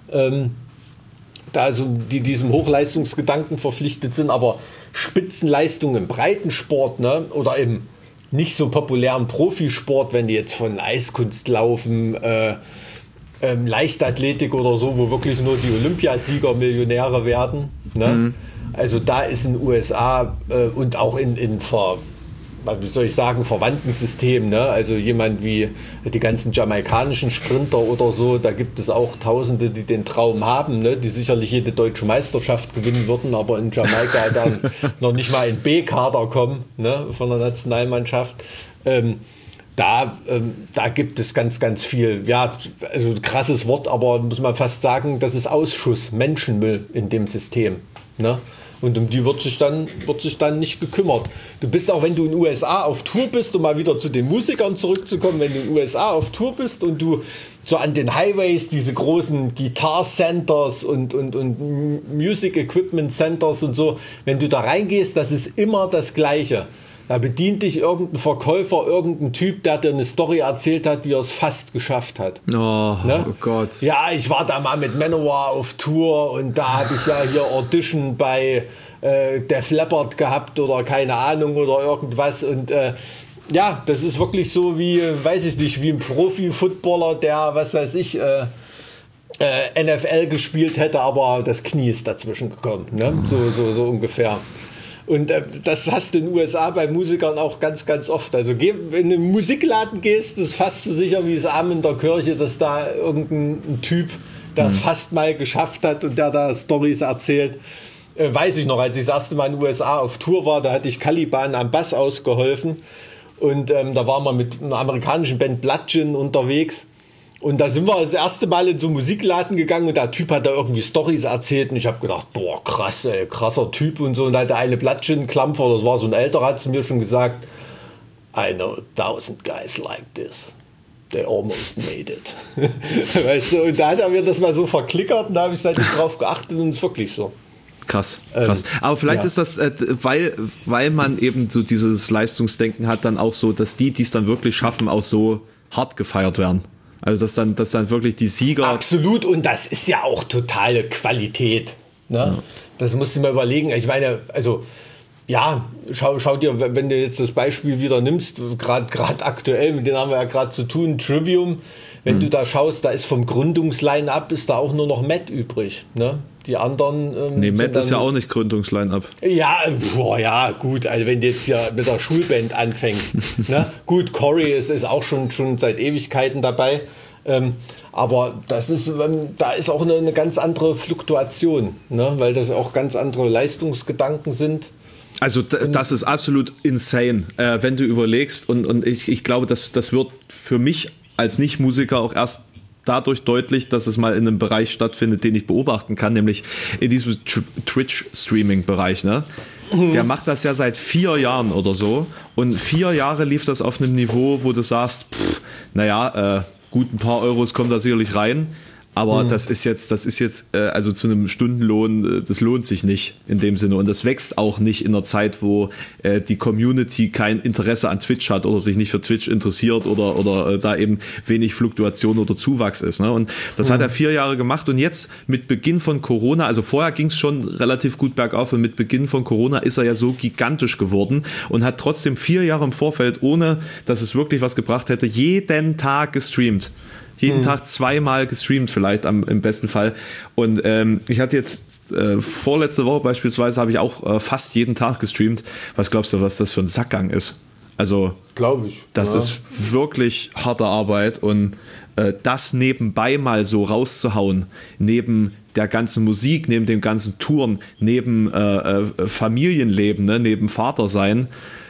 [SPEAKER 3] Da also die diesem Hochleistungsgedanken verpflichtet sind, aber Spitzenleistung im Breitensport, ne? Oder im nicht so populären Profisport, wenn die jetzt von Eiskunstlaufen, Leichtathletik oder so, wo wirklich nur die Olympiasieger Millionäre werden. Ne? Also da ist in den USA und auch in verwandten Systemen, ne? Also jemand wie die ganzen jamaikanischen Sprinter oder so, da gibt es auch Tausende, die den Traum haben, ne? Die sicherlich jede deutsche Meisterschaft gewinnen würden, aber in Jamaika dann noch nicht mal in B-Kader kommen, ne? Von der Nationalmannschaft. Da gibt es ganz, ganz viel, ja, also krasses Wort, aber muss man fast sagen, das ist Ausschuss, Menschenmüll in dem System. Ne? Und um die wird sich dann nicht gekümmert. Du bist auch, wenn du in den USA auf Tour bist, um mal wieder zu den Musikern zurückzukommen, wenn du in den USA auf Tour bist und du so an den Highways diese großen Guitar Centers und Music Equipment Centers und so, wenn du da reingehst, das ist immer das Gleiche. Da bedient dich irgendein Verkäufer, irgendein Typ, der dir eine Story erzählt hat, wie er es fast geschafft hat.
[SPEAKER 1] Oh,
[SPEAKER 3] ne?
[SPEAKER 1] Oh Gott.
[SPEAKER 3] Ja, ich war da mal mit Manowar auf Tour und da habe ich ja hier Audition bei Def Leppard gehabt oder keine Ahnung oder irgendwas. Und ja, das ist wirklich so wie, weiß ich nicht, wie ein Profi-Footballer, der, was weiß ich, NFL gespielt hätte, aber das Knie ist dazwischen gekommen. Ne? So ungefähr. Und das hast du in den USA bei Musikern auch ganz, ganz oft. Also wenn du in einen Musikladen gehst, ist fast so sicher wie das Amen in der Kirche, dass da irgendein Typ, der es fast mal geschafft hat und der da Storys erzählt. Weiß ich noch, als ich das erste Mal in den USA auf Tour war, da hatte ich Caliban am Bass ausgeholfen. Und da waren wir mit einer amerikanischen Band Bludgeon unterwegs. Und da sind wir das erste Mal in so einen Musikladen gegangen und der Typ hat da irgendwie Storys erzählt und ich habe gedacht, boah, krass, ey, krasser Typ und so. Und da hat der eine Bludgeon-Klampfer, das war so ein älterer, hat zu mir schon gesagt, I know 1000 guys like this. They almost made it. Weißt du, und da hat er mir das mal so verklickert und da habe ich seitdem drauf geachtet und es ist wirklich so.
[SPEAKER 1] Krass. Aber vielleicht ist das, weil man eben so dieses Leistungsdenken hat, dann auch so, dass die es dann wirklich schaffen, auch so hart gefeiert werden. Also dass dann wirklich die Sieger...
[SPEAKER 3] Absolut, und das ist ja auch totale Qualität. Ne? Ja. Das musst du mal überlegen. Ich meine, also ja, schau dir, wenn du jetzt das Beispiel wieder nimmst, gerade aktuell, mit denen haben wir ja gerade zu tun, Trivium, wenn du da schaust, da ist vom Gründungsline-Up ist da auch nur noch Matt übrig. Ne? Die anderen...
[SPEAKER 1] nee, Matt ist ja auch nicht Gründungsline-Up.
[SPEAKER 3] Ja, gut, also wenn du jetzt hier mit der Schulband anfängst. Ne? Gut, Corey ist auch schon seit Ewigkeiten dabei. Aber da ist auch eine ganz andere Fluktuation, ne? Weil das auch ganz andere Leistungsgedanken sind.
[SPEAKER 1] Also das ist absolut insane, wenn du überlegst. Und ich glaube, das wird für mich als Nicht-Musiker auch erst dadurch deutlich, dass es mal in einem Bereich stattfindet, den ich beobachten kann, nämlich in diesem Twitch-Streaming-Bereich. Ne? Der macht das ja seit 4 Jahren oder so und 4 Jahre lief das auf einem Niveau, wo du sagst, gut, ein paar Euros kommen da sicherlich rein, aber das ist jetzt also zu einem Stundenlohn, das lohnt sich nicht in dem Sinne und das wächst auch nicht in einer Zeit, wo die Community kein Interesse an Twitch hat oder sich nicht für Twitch interessiert oder da eben wenig Fluktuation oder Zuwachs ist. Ne? Und das hat er 4 Jahre gemacht und jetzt mit Beginn von Corona, also vorher ging es schon relativ gut bergauf und mit Beginn von Corona ist er ja so gigantisch geworden und hat trotzdem 4 Jahre im Vorfeld, ohne dass es wirklich was gebracht hätte, jeden Tag gestreamt. Jeden Tag 2-mal gestreamt vielleicht im besten Fall. Und ich hatte jetzt vorletzte Woche beispielsweise habe ich auch fast jeden Tag gestreamt. Was glaubst du, was das für ein Sackgang ist? Also,
[SPEAKER 3] glaube ich.
[SPEAKER 1] Das ist wirklich harte Arbeit und das nebenbei mal so rauszuhauen, neben der ganzen Musik, neben dem ganzen Touren, neben Familienleben, ne, neben Vatersein,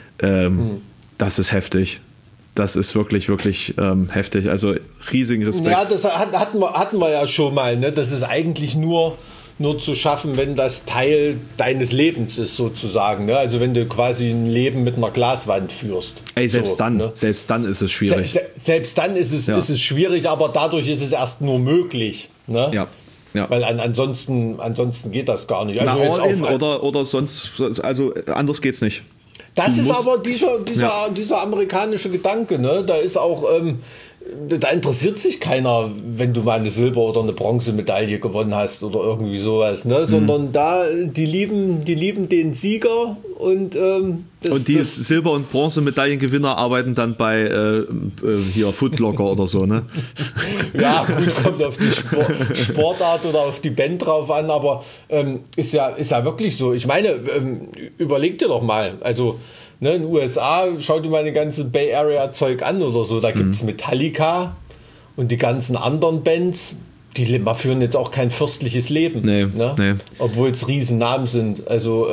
[SPEAKER 1] das ist heftig. Das ist wirklich, wirklich heftig. Also riesigen Respekt.
[SPEAKER 3] Ja, das hatten wir ja schon mal. Ne? Das ist eigentlich nur zu schaffen, wenn das Teil deines Lebens ist, sozusagen. Ne? Also wenn du quasi ein Leben mit einer Glaswand führst.
[SPEAKER 1] Ey, selbst dann ist es schwierig.
[SPEAKER 3] Selbst dann ist es schwierig, aber dadurch ist es erst nur möglich. Ne? Ja. Ja. Weil ansonsten geht das gar nicht. Also
[SPEAKER 1] oder sonst, also anders geht's nicht.
[SPEAKER 3] Das ist aber dieser amerikanische Gedanke, ne? Da ist auch, da interessiert sich keiner, wenn du mal eine Silber- oder eine Bronzemedaille gewonnen hast oder irgendwie sowas, ne? Sondern die lieben den Sieger und
[SPEAKER 1] die Silber- und Bronzemedaillengewinner arbeiten dann bei hier Footlocker oder so, ne?
[SPEAKER 3] Ja, gut, kommt auf die Sportart oder auf die Band drauf an, aber ist ja wirklich so. Ich meine, überleg dir doch mal, also ne, in den USA, schau dir mal eine ganze Bay Area Zeug an oder so, da gibt es Metallica und die ganzen anderen Bands, die führen jetzt auch kein fürstliches Leben, ne? Obwohl es Riesennamen sind, also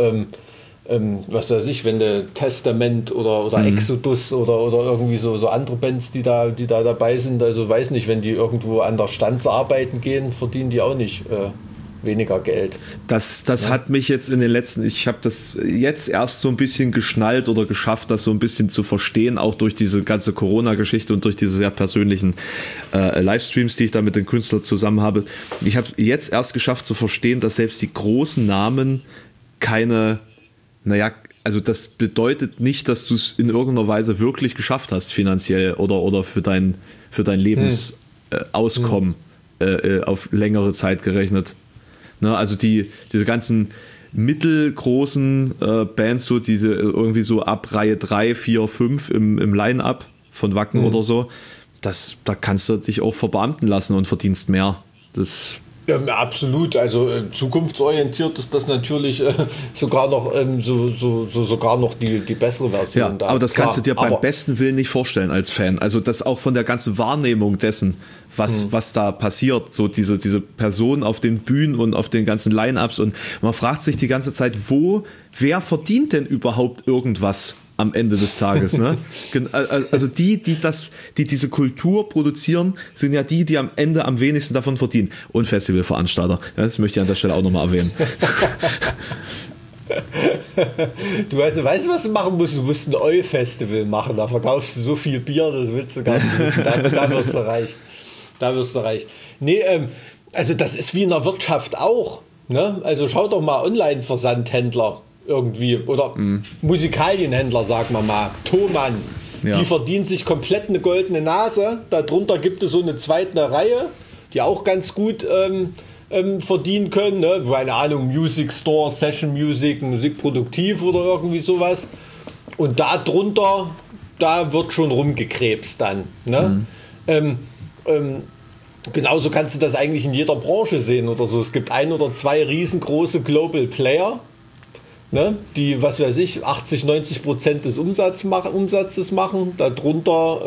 [SPEAKER 3] was weiß ich, wenn der Testament oder Exodus oder irgendwie so andere Bands, die da dabei sind, also weiß nicht, wenn die irgendwo an der Stanze arbeiten gehen, verdienen die auch nicht weniger Geld.
[SPEAKER 1] Das hat mich jetzt ich habe das jetzt erst so ein bisschen geschnallt oder geschafft, das so ein bisschen zu verstehen, auch durch diese ganze Corona-Geschichte und durch diese sehr persönlichen Livestreams, die ich da mit den Künstlern zusammen habe. Ich habe jetzt erst geschafft zu verstehen, dass selbst die großen Namen also das bedeutet nicht, dass du es in irgendeiner Weise wirklich geschafft hast, finanziell oder für dein Lebensauskommen auf längere Zeit gerechnet. Ne, also diese ganzen mittelgroßen Bands, so diese irgendwie so ab Reihe 3, 4, 5 im Line-Up von Wacken oder so, da kannst du dich auch verbeamten lassen und verdienst mehr. Das
[SPEAKER 3] ja, absolut. Also zukunftsorientiert ist das natürlich sogar noch sogar noch die bessere Version.
[SPEAKER 1] Ja, aber das kannst du dir beim besten Willen nicht vorstellen als Fan. Also das auch von der ganzen Wahrnehmung dessen, was da passiert, so diese Personen auf den Bühnen und auf den ganzen Line-Ups, und man fragt sich die ganze Zeit, wer verdient denn überhaupt irgendwas am Ende des Tages, ne? Also die diese Kultur produzieren, sind ja die am Ende am wenigsten davon verdienen. Und Festivalveranstalter. Das möchte ich an der Stelle auch nochmal erwähnen.
[SPEAKER 3] Du weißt, was du machen musst? Du musst ein Eu-Festival machen. Da verkaufst du so viel Bier, das willst du gar nicht wissen. Da wirst du reich. Da wirst du reich. Nee, also das ist wie in der Wirtschaft auch. Ne? Also schau doch mal Online-Versandhändler irgendwie oder Musikalienhändler, sagen wir mal, Thomann, die verdienen sich komplett eine goldene Nase. Darunter gibt es so eine zweite Reihe, die auch ganz gut verdienen können, ne? Keine Ahnung, Music Store, Session Music, Musikproduktiv oder irgendwie sowas. Und darunter, da wird schon rumgekrebst dann. Ne? Genauso kannst du das eigentlich in jeder Branche sehen oder so. Es gibt 1 oder 2 riesengroße Global Player, ne, die, was weiß ich, 80-90% des Umsatzes machen. Darunter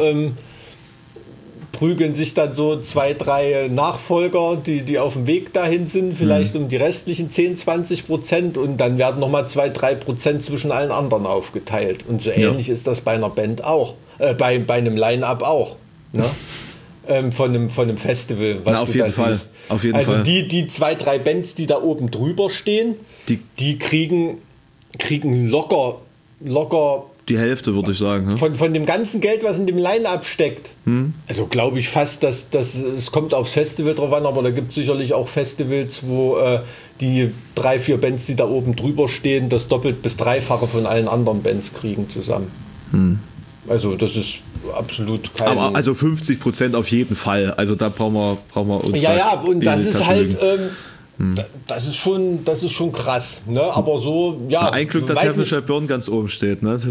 [SPEAKER 3] prügeln sich dann so 2, 3 Nachfolger, die auf dem Weg dahin sind, vielleicht um die restlichen 10-20%, und dann werden nochmal 2-3% zwischen allen anderen aufgeteilt. Und so ähnlich ist das bei einer Band auch, bei einem Line-Up auch. Ne? Von einem Festival, was
[SPEAKER 1] auf jeden Fall. Auf jeden Fall.
[SPEAKER 3] Die 2, 3 Bands, die da oben drüber stehen, die kriegen locker
[SPEAKER 1] die Hälfte, würde ich sagen. Ja?
[SPEAKER 3] Von dem ganzen Geld, was in dem Line-Up steckt. Also glaube ich fast, dass es kommt aufs Festival drauf an, aber da gibt es sicherlich auch Festivals, wo die 3, 4 Bands, die da oben drüber stehen, das doppelt bis dreifache von allen anderen Bands kriegen zusammen. Also das ist absolut kein...
[SPEAKER 1] Aber also 50% auf jeden Fall. Also da brauchen wir uns...
[SPEAKER 3] Ja, und das ist halt... Das ist schon krass, ne? Aber so, ja.
[SPEAKER 1] Ein Glück, dass Heaven Burn ganz oben steht, ne?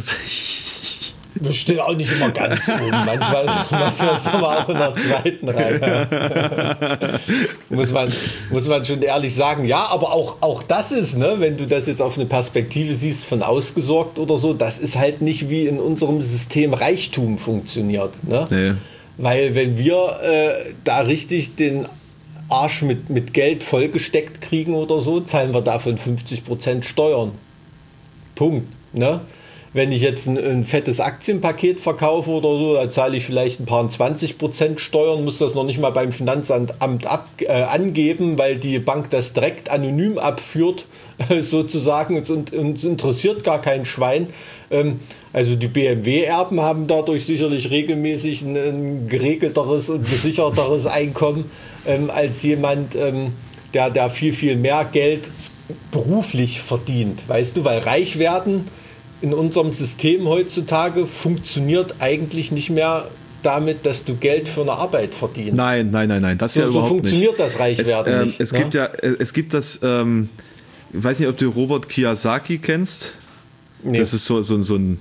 [SPEAKER 3] Wir stehen auch nicht immer ganz oben. Manchmal sind wir auch in der zweiten Reihe. muss man schon ehrlich sagen. Ja, aber auch das ist, ne, wenn du das jetzt auf eine Perspektive siehst von ausgesorgt oder so, das ist halt nicht, wie in unserem System Reichtum funktioniert. Ne? Nee. Weil wenn wir da richtig den Arsch mit Geld vollgesteckt kriegen oder so, zahlen wir davon 50% Steuern. Punkt. Ne? Wenn ich jetzt ein fettes Aktienpaket verkaufe oder so, da zahle ich vielleicht ein paar 20% Steuern, muss das noch nicht mal beim Finanzamt angeben, weil die Bank das direkt anonym abführt, sozusagen, und uns interessiert gar kein Schwein. Also die BMW-Erben haben dadurch sicherlich regelmäßig ein geregelteres und gesicherteres Einkommen als jemand, der viel, viel mehr Geld beruflich verdient. Weißt du, weil reich werden in unserem System heutzutage funktioniert eigentlich nicht mehr damit, dass du Geld für eine Arbeit verdienst.
[SPEAKER 1] Nein, das ist ja überhaupt nicht.
[SPEAKER 3] So funktioniert das Reichwerden nicht.
[SPEAKER 1] Es gibt das, ich weiß nicht, ob du Robert Kiyosaki kennst. Nee. Das ist so ein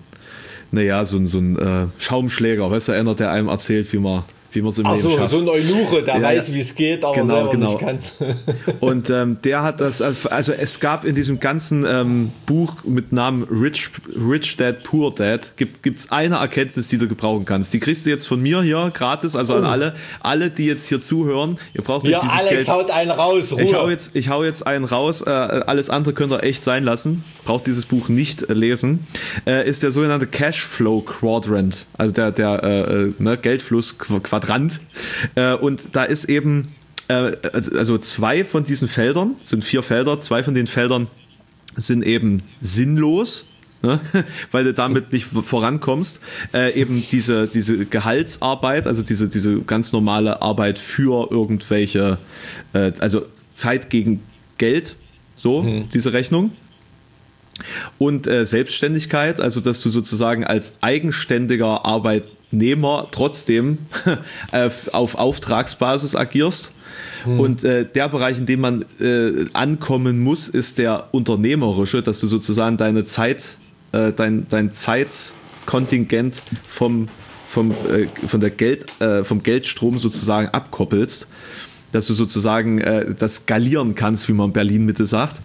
[SPEAKER 1] Schaumschläger, weißt du, einer, der einem erzählt, wie man es im Leben schafft.
[SPEAKER 3] So ein Eunuche, der weiß, wie es geht, aber selber nicht kann.
[SPEAKER 1] Und der hat das, also es gab in diesem ganzen Buch mit Namen Rich Dad, Poor Dad, gibt's eine Erkenntnis, die du gebrauchen kannst. Die kriegst du jetzt von mir hier gratis, also an alle, die jetzt hier zuhören. Ihr braucht nicht dieses
[SPEAKER 3] Alex
[SPEAKER 1] Geld.
[SPEAKER 3] Haut einen raus, Ruhe.
[SPEAKER 1] Ich hau jetzt einen raus, alles andere könnt ihr echt sein lassen. Braucht dieses Buch nicht lesen. Ist der sogenannte Cashflow Quadrant, also der Geldfluss Quadrant. Und da ist eben, also 2 von diesen Feldern, sind 4 Felder, 2 von den Feldern sind eben sinnlos, ne? Weil du damit nicht vorankommst. Eben diese Gehaltsarbeit, also diese ganz normale Arbeit für irgendwelche, also Zeit gegen Geld, so diese Rechnung. Und Selbstständigkeit, also dass du sozusagen als eigenständiger Arbeitnehmer trotzdem auf Auftragsbasis agierst. Und der Bereich, in dem man ankommen muss, ist der unternehmerische, dass du sozusagen deine Zeit, dein Zeitkontingent vom Geldstrom sozusagen abkoppelst, dass du sozusagen das skalieren kannst, wie man in Berlin Mitte sagt.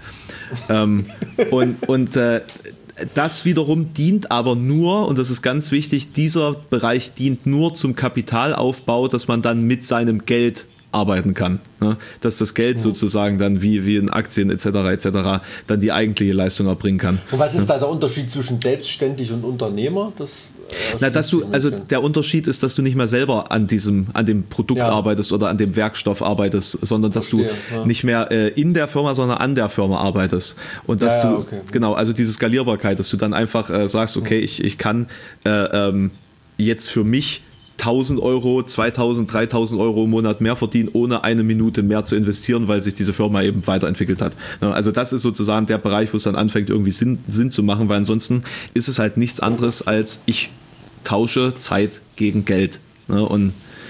[SPEAKER 1] Das wiederum dient aber nur, und das ist ganz wichtig, dieser Bereich dient nur zum Kapitalaufbau, dass man dann mit seinem Geld arbeiten kann. Ne? Dass das Geld sozusagen dann wie in Aktien etc. dann die eigentliche Leistung erbringen kann.
[SPEAKER 3] Und was ist da der Unterschied zwischen selbstständig und Unternehmer?
[SPEAKER 1] Der Unterschied ist, dass du nicht mehr selber an dem Produkt arbeitest oder an dem Werkstoff arbeitest, sondern dass du nicht mehr in der Firma, sondern an der Firma arbeitest. Und dass genau, also diese Skalierbarkeit, dass du dann einfach sagst, okay, ich kann jetzt für mich 1.000 Euro, 2.000, 3.000 Euro im Monat mehr verdienen, ohne eine Minute mehr zu investieren, weil sich diese Firma eben weiterentwickelt hat. Also das ist sozusagen der Bereich, wo es dann anfängt, irgendwie Sinn zu machen, weil ansonsten ist es halt nichts anderes als ich tausche Zeit gegen Geld. Und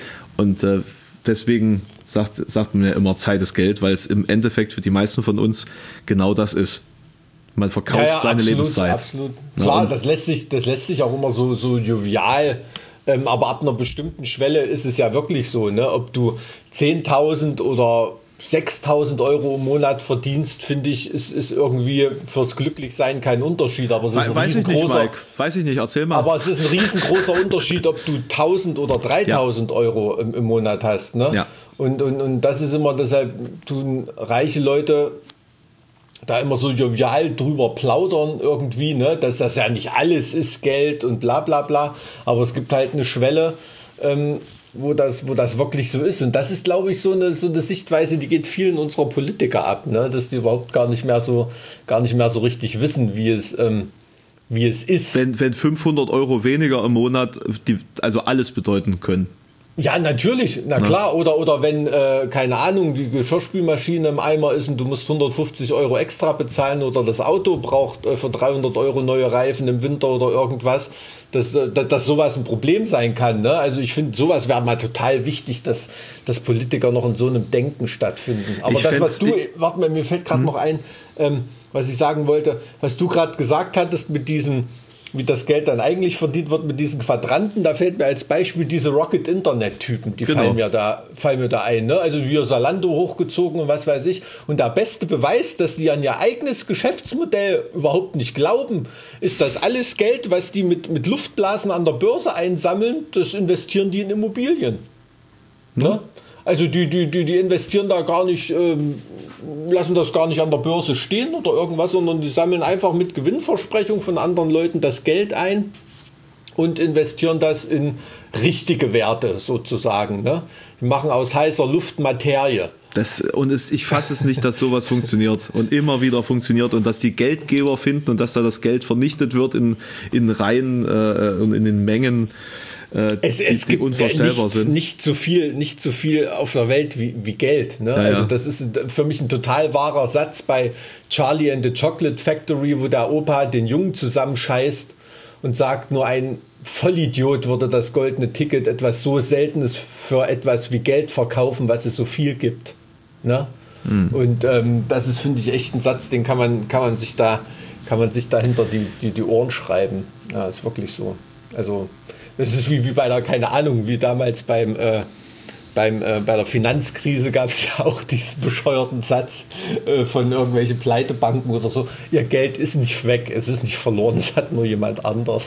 [SPEAKER 1] deswegen sagt man ja immer, Zeit ist Geld, weil es im Endeffekt für die meisten von uns genau das ist. Man verkauft seine Lebenszeit.
[SPEAKER 3] Absolut. Klar, das lässt sich auch immer so jovial. Aber ab einer bestimmten Schwelle ist es ja wirklich so, ne? Ob du 10.000 oder 6.000 Euro im Monat verdienst, finde ich, ist irgendwie fürs Glücklichsein kein Unterschied. Aber es ist
[SPEAKER 1] Weiß ich nicht, erzähl mal.
[SPEAKER 3] Aber es ist ein riesengroßer Unterschied, ob du 1.000 oder 3.000 Euro im Monat hast. Ne?
[SPEAKER 1] Ja.
[SPEAKER 3] Und das ist immer, deshalb tun reiche Leute da immer so jovial drüber plaudern irgendwie, ne? Dass das ja nicht alles ist Geld und bla bla bla, aber es gibt halt eine Schwelle, wo das wirklich so ist, und das ist, glaube ich, so eine Sichtweise, die geht vielen unserer Politiker ab, ne? Dass die überhaupt gar nicht mehr so richtig wissen, wie es ist.
[SPEAKER 1] Wenn 500 Euro weniger im Monat also alles bedeuten können.
[SPEAKER 3] Ja, natürlich, na klar. Oder wenn, keine Ahnung, die Geschirrspülmaschine im Eimer ist und du musst 150 Euro extra bezahlen, oder das Auto braucht für 300 Euro neue Reifen im Winter oder irgendwas, dass sowas ein Problem sein kann. Ne? Also ich finde, sowas wäre mal total wichtig, dass Politiker noch in so einem Denken stattfinden. Aber warte mal, mir fällt gerade noch ein, was ich sagen wollte, was du gerade gesagt hattest mit diesem, wie das Geld dann eigentlich verdient wird mit diesen Quadranten, da fällt mir als Beispiel diese Rocket-Internet-Typen, die fallen mir da ein. Ne? Also wir Zalando hochgezogen und was weiß ich. Und der beste Beweis, dass die an ihr eigenes Geschäftsmodell überhaupt nicht glauben, ist, dass alles Geld, was die mit Luftblasen an der Börse einsammeln, das investieren die in Immobilien. Ne? Also die investieren da gar nicht, lassen das gar nicht an der Börse stehen oder irgendwas, sondern die sammeln einfach mit Gewinnversprechung von anderen Leuten das Geld ein und investieren das in richtige Werte sozusagen. Ne? Die machen aus heißer Luft Materie.
[SPEAKER 1] Ich fasse es nicht, dass sowas funktioniert und immer wieder funktioniert und dass die Geldgeber finden und dass da das Geld vernichtet wird in Reihen und in den Mengen.
[SPEAKER 3] Es gibt unvorstellbar sind. Nicht so viel auf der Welt wie Geld. Ne? Also das ist für mich ein total wahrer Satz bei Charlie and the Chocolate Factory, wo der Opa den Jungen zusammenscheißt und sagt, nur ein Vollidiot würde das goldene Ticket, etwas so Seltenes für etwas wie Geld verkaufen, was es so viel gibt. Ne? Und das ist, finde ich, echt ein Satz, den kann man sich da hinter die Ohren schreiben. Ja, ist wirklich so. Also es ist wie bei der, keine Ahnung, wie damals bei der Finanzkrise gab es ja auch diesen bescheuerten Satz von irgendwelchen Pleitebanken oder so. Ihr Geld ist nicht weg, es ist nicht verloren, es hat nur jemand anders.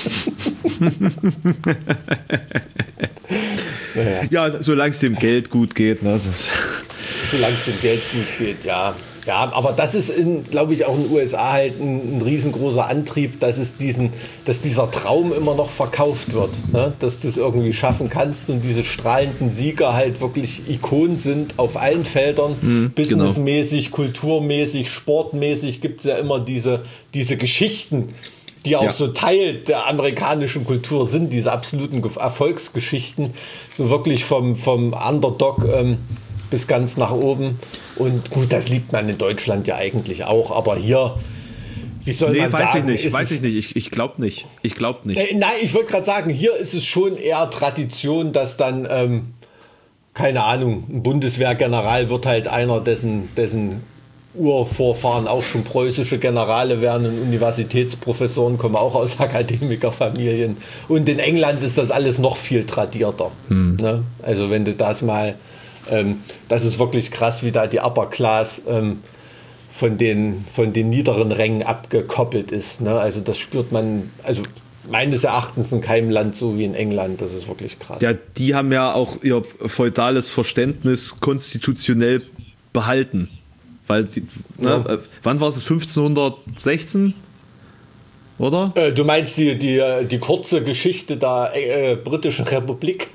[SPEAKER 1] Ja, solange es dem Geld gut geht. Ne?
[SPEAKER 3] Solange es dem Geld gut geht, ja. Ja, aber das ist, glaube ich, auch in den USA halt ein riesengroßer Antrieb, dass dieser Traum immer noch verkauft wird. Ne? Dass du es irgendwie schaffen kannst und diese strahlenden Sieger halt wirklich Ikonen sind auf allen Feldern. Businessmäßig, kulturmäßig, sportmäßig gibt es ja immer diese Geschichten, die auch so Teil der amerikanischen Kultur sind, diese absoluten Erfolgsgeschichten. So wirklich vom Underdog bis ganz nach oben. Und gut, das liebt man in Deutschland ja eigentlich auch. Aber hier wie soll man sagen?
[SPEAKER 1] Weiß ich nicht. Ich glaube nicht. Ich glaube nicht.
[SPEAKER 3] Nein, ich wollte gerade sagen, hier ist es schon eher Tradition, dass dann, keine Ahnung, ein Bundeswehrgeneral wird halt einer, dessen Urvorfahren auch schon preußische Generale wären und Universitätsprofessoren kommen auch aus Akademikerfamilien. Und in England ist das alles noch viel tradierter. Ne? Also wenn du das mal, das ist wirklich krass, wie da die Upper Class von den niederen Rängen abgekoppelt ist. Ne? Also das spürt man, also meines Erachtens in keinem Land so wie in England. Das ist wirklich krass.
[SPEAKER 1] Ja, die haben ja auch ihr feudales Verständnis konstitutionell behalten. Weil, wann war es? 1516? Oder?
[SPEAKER 3] Du meinst die kurze Geschichte der britischen Republik?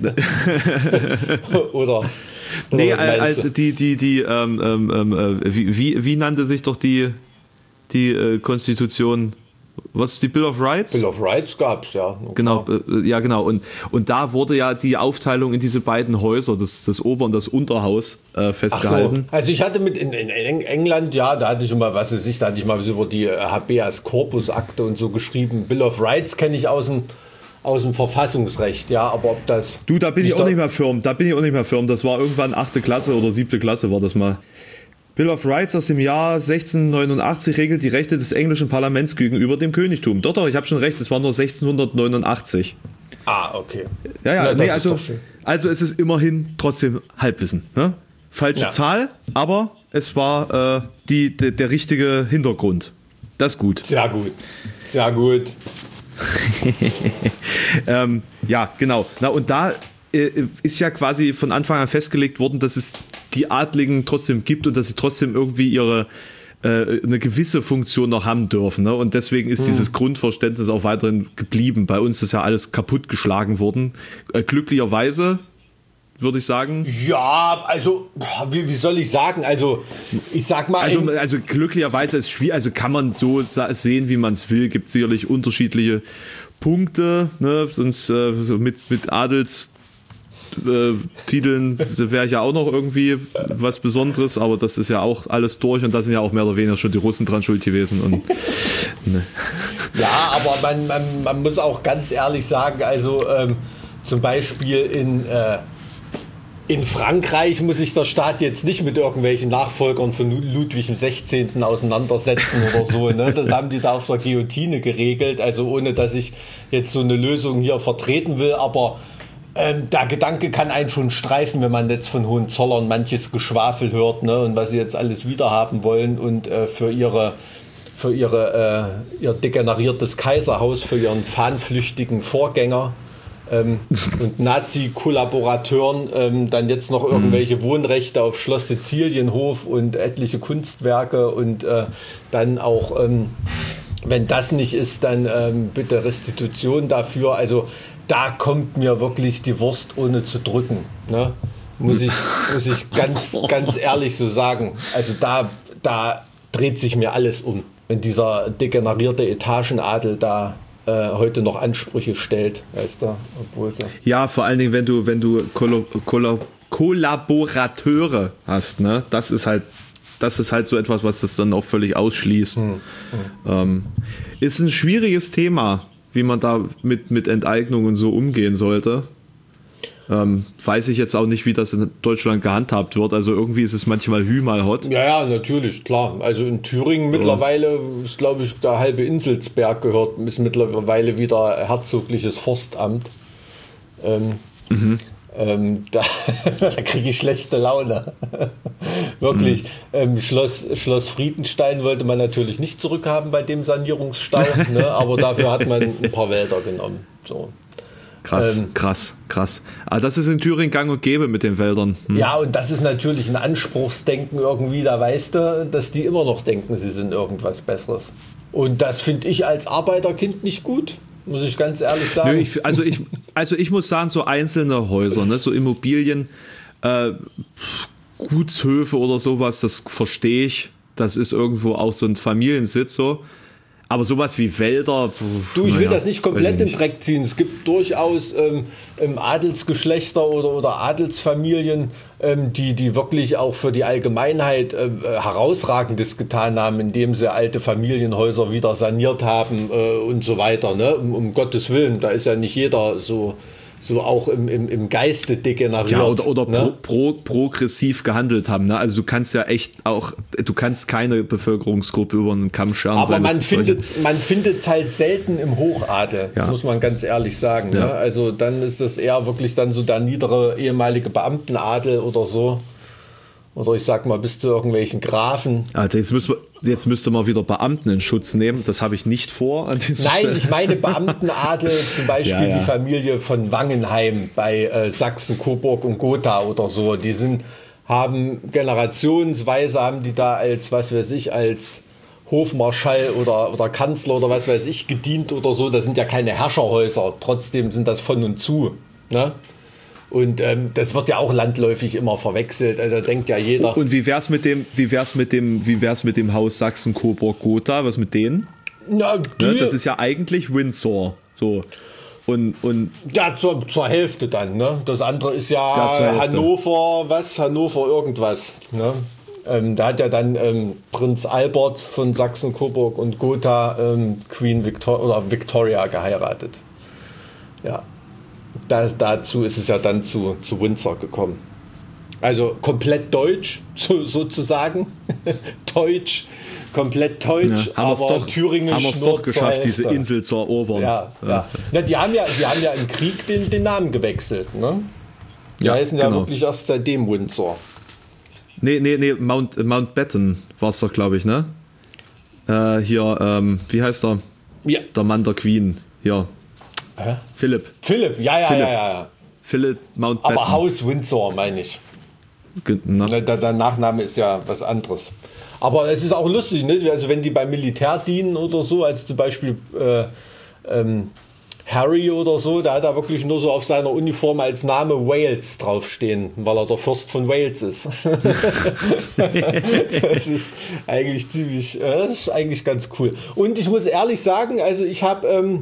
[SPEAKER 3] Oder
[SPEAKER 1] nee, also wie nannte sich doch die Konstitution? Was ist die Bill of Rights?
[SPEAKER 3] Bill of Rights gab es, ja.
[SPEAKER 1] Genau, ja genau. Und da wurde ja die Aufteilung in diese beiden Häuser, das Ober- und das Unterhaus, festgehalten.
[SPEAKER 3] Ach so. Also ich hatte in England, ja, da hatte ich mal, da hatte ich mal über die Habeas Corpus Akte und so geschrieben. Bill of Rights kenne ich aus dem Verfassungsrecht, ja, aber ob das...
[SPEAKER 1] Du, da bin ich auch nicht mehr firm, das war irgendwann 8. Klasse oder 7. Klasse war das mal. Bill of Rights aus dem Jahr 1689 regelt die Rechte des englischen Parlaments gegenüber dem Königtum. Doch, ich habe schon recht, es war nur 1689.
[SPEAKER 3] Ah, okay.
[SPEAKER 1] Ja, nee, also es ist immerhin trotzdem Halbwissen. Ne? Falsche Zahl, aber es war der richtige Hintergrund. Das ist gut.
[SPEAKER 3] Sehr gut. Sehr gut.
[SPEAKER 1] Ja, genau. Na, und da ist ja quasi von Anfang an festgelegt worden, dass es die Adligen trotzdem gibt und dass sie trotzdem irgendwie eine gewisse Funktion noch haben dürfen. Ne? Und deswegen ist dieses Grundverständnis auch weiterhin geblieben. Bei uns ist ja alles kaputtgeschlagen worden. Glücklicherweise, würde ich sagen.
[SPEAKER 3] Ja, also, wie soll ich sagen? Also, ich sag mal...
[SPEAKER 1] Also glücklicherweise ist es schwierig, also kann man so sehen, wie man es will. Gibt sicherlich unterschiedliche Punkte, ne? Sonst so mit Titeln wäre ja auch noch irgendwie was Besonderes, aber das ist ja auch alles durch und da sind ja auch mehr oder weniger schon die Russen dran schuld gewesen. Und, ne.
[SPEAKER 3] Ja, aber man muss auch ganz ehrlich sagen, also zum Beispiel in Frankreich muss sich der Staat jetzt nicht mit irgendwelchen Nachfolgern von Ludwig XVI. Auseinandersetzen oder so. Ne? Das haben die da auf der Guillotine geregelt, also ohne dass ich jetzt so eine Lösung hier vertreten will, aber der Gedanke kann einen schon streifen, wenn man jetzt von Hohenzollern manches Geschwafel hört, ne, und was sie jetzt alles wiederhaben wollen und für ihr degeneriertes Kaiserhaus, für ihren fahnenflüchtigen Vorgänger und Nazi-Kollaborateuren dann jetzt noch irgendwelche Wohnrechte auf Schloss Sizilienhof und etliche Kunstwerke und dann auch, wenn das nicht ist, dann bitte Restitution dafür. Also da kommt mir wirklich die Wurst ohne zu drücken. Ne? Muss ich ganz ehrlich so sagen. Also da dreht sich mir alles um. Wenn dieser degenerierte Etagenadel da heute noch Ansprüche stellt, weißt du,
[SPEAKER 1] ja, vor allen Dingen, wenn du Kollaborateure hast, ne? Das ist halt so etwas, was das dann auch völlig ausschließt. Ist ein schwieriges Thema, wie man da mit Enteignung und so umgehen sollte. Weiß ich jetzt auch nicht, wie das in Deutschland gehandhabt wird. Also irgendwie ist es manchmal mal hot.
[SPEAKER 3] Ja, natürlich, klar. Also in Thüringen mittlerweile ist, glaube ich, der halbe Inselsberg gehört, ist mittlerweile wieder herzogliches Forstamt. Da kriege ich schlechte Laune. Wirklich. Schloss Friedenstein wollte man natürlich nicht zurückhaben bei dem Sanierungsstau, ne? Aber dafür hat man ein paar Wälder genommen. So.
[SPEAKER 1] Krass. Aber das ist in Thüringen gang und gäbe mit den Wäldern.
[SPEAKER 3] Ja, und das ist natürlich ein Anspruchsdenken irgendwie. Da weißt du, dass die immer noch denken, sie sind irgendwas Besseres. Und das finde ich als Arbeiterkind nicht gut. Muss ich ganz ehrlich sagen.
[SPEAKER 1] Nö, ich muss sagen, so einzelne Häuser, ne, so Immobilien, Gutshöfe oder sowas, das verstehe ich. Das ist irgendwo auch so ein Familiensitz so. Aber sowas wie Wälder.
[SPEAKER 3] Du, ich will das nicht komplett in den Dreck ziehen. Es gibt durchaus Adelsgeschlechter oder Adelsfamilien, die wirklich auch für die Allgemeinheit Herausragendes getan haben, indem sie alte Familienhäuser wieder saniert haben und so weiter. Ne? Um Gottes Willen, da ist ja nicht jeder so auch im Geiste degeneriert.
[SPEAKER 1] Ja, oder
[SPEAKER 3] ne?
[SPEAKER 1] progressiv gehandelt haben. Ne? Also du kannst ja echt auch, du kannst keine Bevölkerungsgruppe über einen Kamm scheren.
[SPEAKER 3] Aber man findet es halt selten im Hochadel, muss man ganz ehrlich sagen. Ja. Ne? Also dann ist das eher wirklich dann so der niedere ehemalige Beamtenadel oder so. Oder ich sag mal, bis zu irgendwelchen Grafen.
[SPEAKER 1] Alter, jetzt müsste man wieder Beamten in Schutz nehmen. Das habe ich nicht vor an dieser
[SPEAKER 3] Nein,
[SPEAKER 1] Stelle.
[SPEAKER 3] ich meine Beamtenadel, zum Beispiel die Familie von Wangenheim bei Sachsen, Coburg und Gotha oder so. Die haben generationsweise haben die da als, was weiß ich, als Hofmarschall oder Kanzler oder was weiß ich gedient oder so. Das sind ja keine Herrscherhäuser. Trotzdem sind das von und zu. Ne? Und das wird ja auch landläufig immer verwechselt. Also da denkt ja jeder.
[SPEAKER 1] Und wie wär's mit dem Haus Sachsen, Coburg, Gotha? Was mit denen?
[SPEAKER 3] Na,
[SPEAKER 1] das ist ja eigentlich Windsor. So. Und
[SPEAKER 3] ja, zur Hälfte dann. Ne? Das andere ist ja Hannover irgendwas. Ne? Da hat ja dann Prinz Albert von Sachsen, Coburg und Gotha Queen Victoria geheiratet. Ja. Dazu ist es ja dann zu Windsor gekommen. Also komplett deutsch, sozusagen. Komplett deutsch,
[SPEAKER 1] ja, aber thüringisch. Haben wir es doch geschafft, diese Insel zu erobern.
[SPEAKER 3] Ja. Na, die haben ja im Krieg den Namen gewechselt. Ne? Die heißen ja wirklich erst seitdem Windsor.
[SPEAKER 1] Nee, Mountbatten war es doch, glaube ich, ne? Wie heißt er? Ja. Der Mann der Queen. Ja. Philipp,
[SPEAKER 3] ja.
[SPEAKER 1] Philipp Mountbatten.
[SPEAKER 3] Aber Haus Windsor, meine ich. Der Nachname ist ja was anderes. Aber es ist auch lustig, ne? Also wenn die beim Militär dienen oder so, als zum Beispiel Harry oder so, da hat er wirklich nur so auf seiner Uniform als Name Wales draufstehen, weil er der Fürst von Wales ist. Das ist eigentlich ganz cool. Und ich muss ehrlich sagen, also ich habe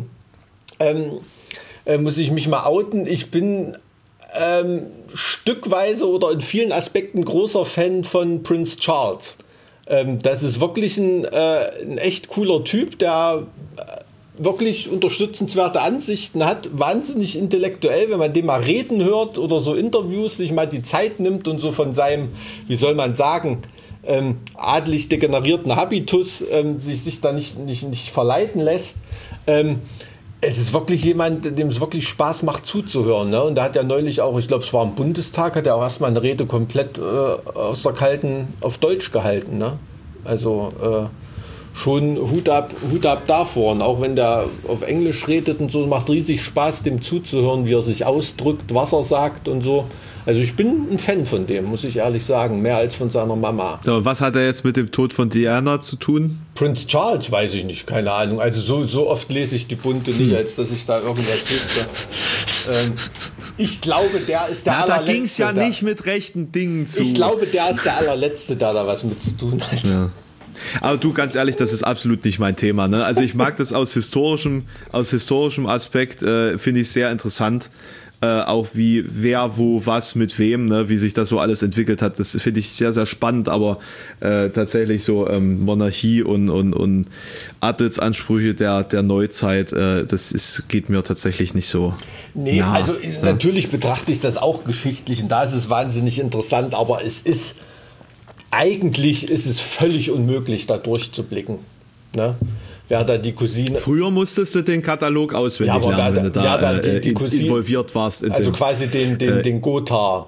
[SPEAKER 3] muss ich mich mal outen. Ich bin stückweise oder in vielen Aspekten großer Fan von Prince Charles. Das ist wirklich ein echt cooler Typ, der wirklich unterstützenswerte Ansichten hat, wahnsinnig intellektuell, wenn man den mal reden hört oder so Interviews, sich mal die Zeit nimmt und so von seinem, wie soll man sagen, adelig degenerierten Habitus sich da nicht verleiten lässt. Es ist wirklich jemand, dem es wirklich Spaß macht zuzuhören. Ne? Und da hat er neulich auch, ich glaube, es war im Bundestag, hat er auch erstmal eine Rede komplett aus der Kalten auf Deutsch gehalten. Ne? Also schon Hut ab davor. Und auch wenn der auf Englisch redet und so, macht riesig Spaß, dem zuzuhören, wie er sich ausdrückt, was er sagt und so. Also ich bin ein Fan von dem, muss ich ehrlich sagen, mehr als von seiner Mama.
[SPEAKER 1] So, was hat er jetzt mit dem Tod von Diana zu tun?
[SPEAKER 3] Prince Charles, weiß ich nicht, keine Ahnung. Also so oft lese ich die Bunte nicht, als dass ich da irgendwas wüsste. Ich glaube, der ist der allerletzte.
[SPEAKER 1] Da ging es ja nicht mit rechten Dingen zu.
[SPEAKER 3] Ich glaube, der ist der allerletzte, der da was mit zu tun hat.
[SPEAKER 1] Ja. Aber du, ganz ehrlich, das ist absolut nicht mein Thema. Ne? Also ich mag das aus historischem Aspekt, finde ich sehr interessant. Auch wie wer, wo, was, mit wem, ne, wie sich das so alles entwickelt hat, das finde ich sehr, sehr spannend, aber tatsächlich so Monarchie und Adelsansprüche der Neuzeit, geht mir tatsächlich nicht so.
[SPEAKER 3] Nee, nah, also natürlich betrachte ich das auch geschichtlich und da ist es wahnsinnig interessant, aber eigentlich ist es völlig unmöglich, da durchzublicken. Ne? Ja, da die Cousine.
[SPEAKER 1] Früher musstest du den Katalog auswendig lernen, wenn du da die Cousine, involviert warst.
[SPEAKER 3] Also quasi den Gotha,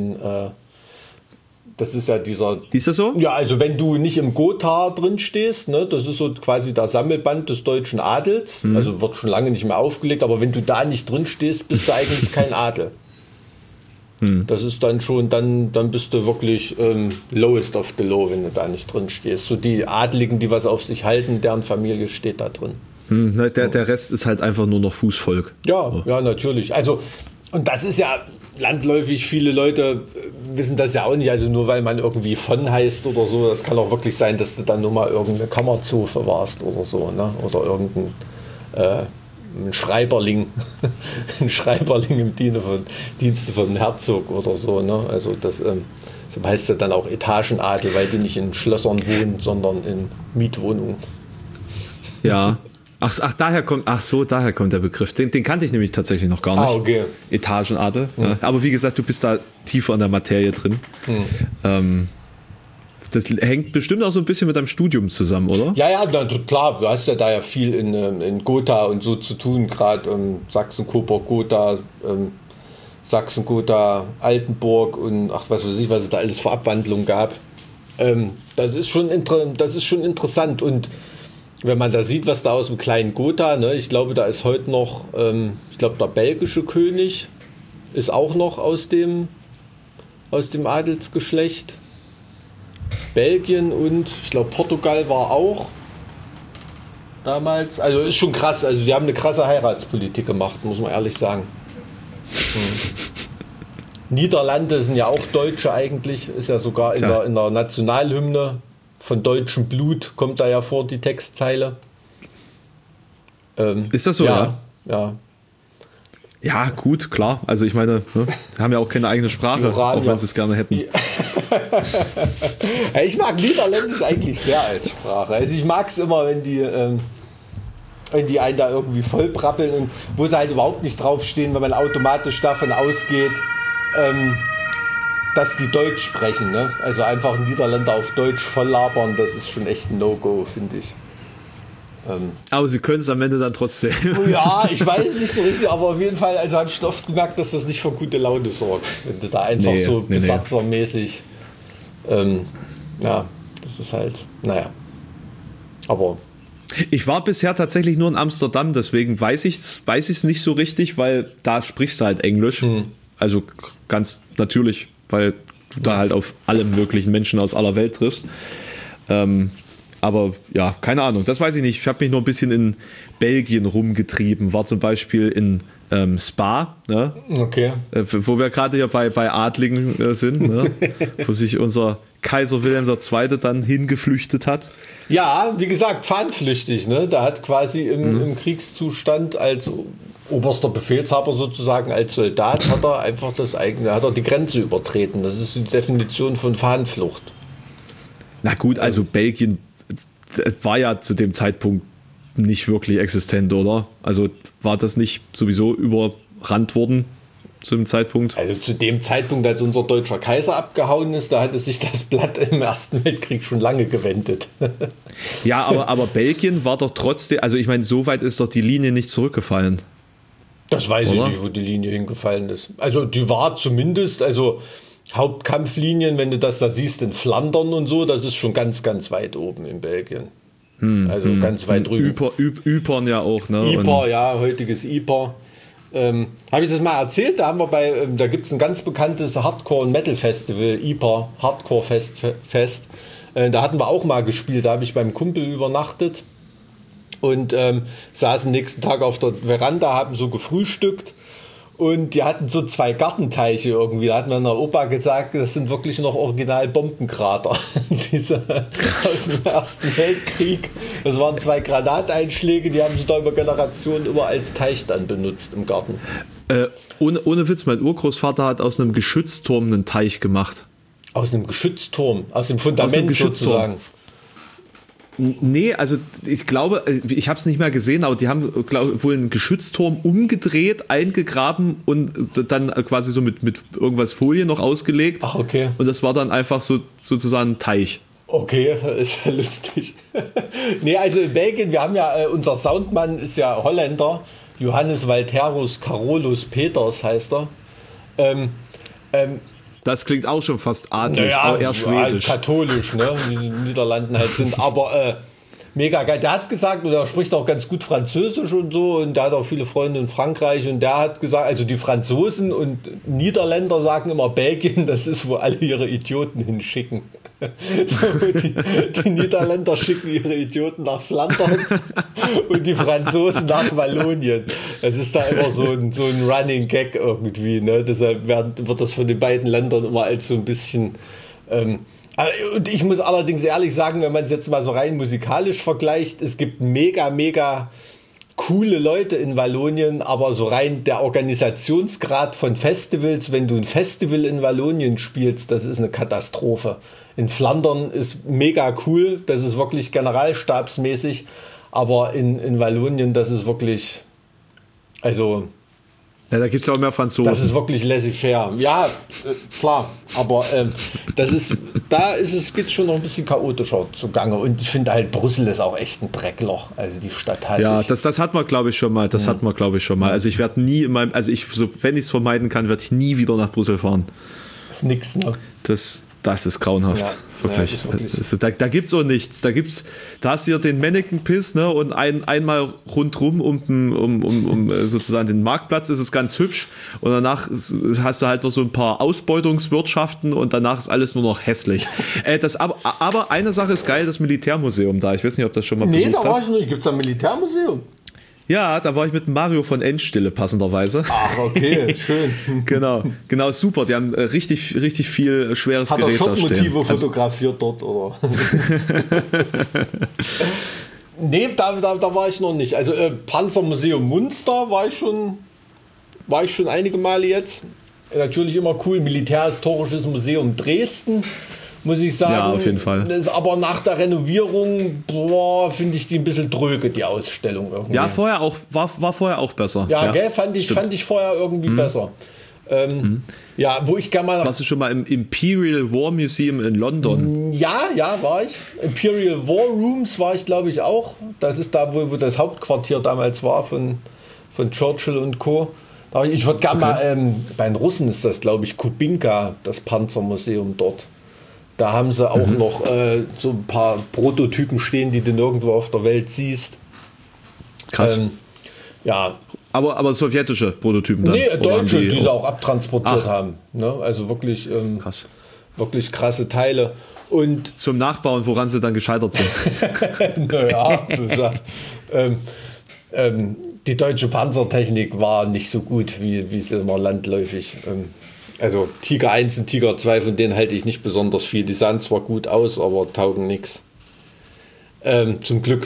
[SPEAKER 3] das ist ja dieser...
[SPEAKER 1] Ist das so?
[SPEAKER 3] Ja, also wenn du nicht im Gotha drin stehst, ne, das ist so quasi der Sammelband des deutschen Adels, also wird schon lange nicht mehr aufgelegt, aber wenn du da nicht drin stehst, bist du eigentlich kein Adel. Das ist dann schon, dann bist du wirklich lowest of the low, wenn du da nicht drin stehst. So die Adligen, die was auf sich halten, deren Familie steht da drin.
[SPEAKER 1] Der Rest ist halt einfach nur noch Fußvolk.
[SPEAKER 3] Ja, natürlich. Also, und das ist ja landläufig, viele Leute wissen das ja auch nicht, also nur weil man irgendwie von heißt oder so, das kann auch wirklich sein, dass du dann nur mal irgendeine Kammerzofe warst oder so, ne? Oder irgendein ein Schreiberling, ein Schreiberling im Dienste von Herzog oder so, ne? Also das so heißt ja dann auch Etagenadel, weil die nicht in Schlössern wohnen, sondern in Mietwohnungen.
[SPEAKER 1] Ja. Daher kommt der Begriff. Den kannte ich nämlich tatsächlich noch gar nicht.
[SPEAKER 3] Okay.
[SPEAKER 1] Etagenadel. Ja. Aber wie gesagt, du bist da tiefer in der Materie drin. Das hängt bestimmt auch so ein bisschen mit deinem Studium zusammen, oder?
[SPEAKER 3] Ja, klar. Du hast ja da ja viel in Gotha und so zu tun, gerade Sachsen-Coburg, Gotha, Sachsen-Gotha, Altenburg und ach, was weiß ich, was es da alles für Abwandlungen gab. Das ist schon interessant. Und wenn man da sieht, was da aus dem kleinen Gotha, ne, ich glaube, da ist heute noch, ich glaube, der belgische König ist auch noch aus dem Adelsgeschlecht. Belgien und ich glaube, Portugal war auch damals. Also ist schon krass. Also die haben eine krasse Heiratspolitik gemacht, muss man ehrlich sagen. Niederlande sind ja auch Deutsche eigentlich, ist ja sogar in der Nationalhymne von deutschem Blut kommt da ja vor, die Textzeile.
[SPEAKER 1] Ist das so, ja?
[SPEAKER 3] Ja.
[SPEAKER 1] Ja, gut, klar. Also ich meine, ne, sie haben ja auch keine eigene Sprache, auch wenn sie es gerne hätten.
[SPEAKER 3] Ich mag Niederländisch eigentlich sehr als Sprache. Also ich mag es immer, wenn die einen da irgendwie voll brabbeln und wo sie halt überhaupt nicht draufstehen, weil man automatisch davon ausgeht, dass die Deutsch sprechen. Ne? Also einfach Niederländer auf Deutsch voll labern, das ist schon echt ein No-Go, finde ich.
[SPEAKER 1] Aber sie können es am Ende dann trotzdem.
[SPEAKER 3] Ja, ich weiß nicht so richtig, aber auf jeden Fall, also habe ich schon oft gemerkt, dass das nicht für gute Laune sorgt. Wenn du da einfach besatzermäßig, ja, das ist halt, naja. Aber
[SPEAKER 1] ich war bisher tatsächlich nur in Amsterdam, deswegen weiß ich es nicht so richtig, weil da sprichst du halt Englisch. Also ganz natürlich, weil du da halt auf alle möglichen Menschen aus aller Welt triffst. Aber ja, keine Ahnung, das weiß ich nicht. Ich habe mich nur ein bisschen in Belgien rumgetrieben, war zum Beispiel in Spa, ne?
[SPEAKER 3] Okay.
[SPEAKER 1] Wo wir gerade hier bei Adligen sind, ne? Wo sich unser Kaiser Wilhelm II. Dann hingeflüchtet hat.
[SPEAKER 3] Ja, wie gesagt, fahnenflüchtig. Ne? Da hat quasi im Kriegszustand als oberster Befehlshaber sozusagen, als Soldat, hat er die Grenze übertreten. Das ist die Definition von Fahnenflucht.
[SPEAKER 1] Na gut, also Belgien war ja zu dem Zeitpunkt nicht wirklich existent, oder? Also war das nicht sowieso überrannt worden zu dem Zeitpunkt?
[SPEAKER 3] Also zu dem Zeitpunkt, als unser deutscher Kaiser abgehauen ist, da hatte sich das Blatt im Ersten Weltkrieg schon lange gewendet.
[SPEAKER 1] Ja, aber Belgien war doch trotzdem, also ich meine, so weit ist doch die Linie nicht zurückgefallen.
[SPEAKER 3] Das weiß ich nicht, wo die Linie hingefallen ist. Also die war zumindest, also Hauptkampflinien, wenn du das da siehst in Flandern und so, das ist schon ganz, ganz weit oben in Belgien. Also ganz weit drüben.
[SPEAKER 1] Ypern ja auch, ne?
[SPEAKER 3] Ypern, ja, heutiges Ypern. Habe ich das mal erzählt? Da haben wir da gibt es ein ganz bekanntes Hardcore- und Metal-Festival, Ypern Hardcore-Fest. Da hatten wir auch mal gespielt, da habe ich beim Kumpel übernachtet und saßen nächsten Tag auf der Veranda, haben so gefrühstückt. Und die hatten so 2 Gartenteiche irgendwie. Da hat mein Opa gesagt, das sind wirklich noch original Bombenkrater. Diese aus dem Ersten Weltkrieg. Das waren 2 Granateinschläge, die haben sie da über Generationen immer als Teich dann benutzt im Garten.
[SPEAKER 1] Ohne Witz, mein Urgroßvater hat aus einem Geschützturm einen Teich gemacht.
[SPEAKER 3] Aus einem Geschützturm? Aus dem Fundament sozusagen?
[SPEAKER 1] Nee, also ich glaube, ich habe es nicht mehr gesehen, aber die haben wohl einen Geschützturm umgedreht, eingegraben und dann quasi so mit irgendwas Folie noch ausgelegt.
[SPEAKER 3] Ach, okay.
[SPEAKER 1] Und das war dann einfach so sozusagen ein Teich.
[SPEAKER 3] Okay, ist ja lustig. Nee, also in Belgien, wir haben ja, unser Soundmann ist ja Holländer, Johannes Walterus Carolus Peters heißt er.
[SPEAKER 1] Das klingt auch schon fast adlig, aber eher schwedisch.
[SPEAKER 3] Katholisch, ne? Wie die Niederlanden halt sind. Aber mega geil. Der hat gesagt, und er spricht auch ganz gut Französisch und so, und der hat auch viele Freunde in Frankreich, und der hat gesagt, also die Franzosen und Niederländer sagen immer, Belgien, das ist, wo alle ihre Idioten hinschicken. So, die Niederländer schicken ihre Idioten nach Flandern und die Franzosen nach Wallonien. Es ist da immer so ein Running Gag irgendwie. Ne? Deshalb wird das von den beiden Ländern immer als so ein bisschen... und ich muss allerdings ehrlich sagen, wenn man es jetzt mal so rein musikalisch vergleicht, es gibt mega, mega coole Leute in Wallonien, aber so rein der Organisationsgrad von Festivals, wenn du ein Festival in Wallonien spielst, das ist eine Katastrophe. In Flandern ist mega cool, das ist wirklich generalstabsmäßig, aber in Wallonien, das ist wirklich, also...
[SPEAKER 1] Ja, da gibt es ja auch mehr Franzosen.
[SPEAKER 3] Das ist wirklich laissez-faire. Ja, klar. Aber geht es schon noch ein bisschen chaotischer zugange. Und ich finde halt, Brüssel ist auch echt ein Dreckloch. Also die Stadt heißt.
[SPEAKER 1] Ja, das hat man, glaube ich, schon mal. Also ich werde nie in meinem, wenn ich es vermeiden kann, werde ich nie wieder nach Brüssel fahren.
[SPEAKER 3] Das ist nix, ne?
[SPEAKER 1] Das ist grauenhaft. Ja, wirklich. Ja, ist wirklich. Da gibt es auch nichts. Da hast du ja den Mannequin-Piss, ne? Und einmal rundrum um sozusagen den Marktplatz ist es ganz hübsch. Und danach hast du halt noch so ein paar Ausbeutungswirtschaften und danach ist alles nur noch hässlich. Aber eine Sache ist geil, das Militärmuseum da. Ich weiß nicht, ob das schon mal besucht hast.
[SPEAKER 3] Nee, da war ich nicht. Gibt es ein Militärmuseum?
[SPEAKER 1] Ja, da war ich mit Mario von Endstille, passenderweise.
[SPEAKER 3] Ach, okay, schön.
[SPEAKER 1] Genau, super. Die haben richtig, richtig viel schweres Gerät da stehen.
[SPEAKER 3] Hat er Schottmotive fotografiert dort, oder? Nee, da war ich noch nicht. Also Panzermuseum Munster war ich schon einige Male jetzt. Natürlich immer cool. Militärhistorisches Museum Dresden, muss ich sagen.
[SPEAKER 1] Ja, auf jeden Fall.
[SPEAKER 3] Aber nach der Renovierung, finde ich die ein bisschen dröge, die Ausstellung irgendwie.
[SPEAKER 1] Ja, war vorher auch besser.
[SPEAKER 3] Ja, gell, fand ich vorher irgendwie besser. Ja, wo ich gerne mal...
[SPEAKER 1] Warst du schon mal im Imperial War Museum in London?
[SPEAKER 3] Ja, war ich. Imperial War Rooms war ich, glaube ich, auch. Das ist da, wo das Hauptquartier damals war von Churchill und Co. Aber ich würde gerne mal... bei den Russen ist das, glaube ich, Kubinka, das Panzermuseum dort. Da haben sie auch noch so ein paar Prototypen stehen, die du nirgendwo auf der Welt siehst.
[SPEAKER 1] Krass.
[SPEAKER 3] Ja.
[SPEAKER 1] Aber sowjetische Prototypen dann?
[SPEAKER 3] Nee, deutsche, die sie auch abtransportiert haben. Ne? Also wirklich,
[SPEAKER 1] krass.
[SPEAKER 3] Wirklich krasse Teile. Und
[SPEAKER 1] zum Nachbauen, woran sie dann gescheitert sind.
[SPEAKER 3] Naja, die deutsche Panzertechnik war nicht so gut, wie sie immer landläufig. Also Tiger 1 und Tiger 2, von denen halte ich nicht besonders viel. Die sahen zwar gut aus, aber taugen nichts. Zum Glück.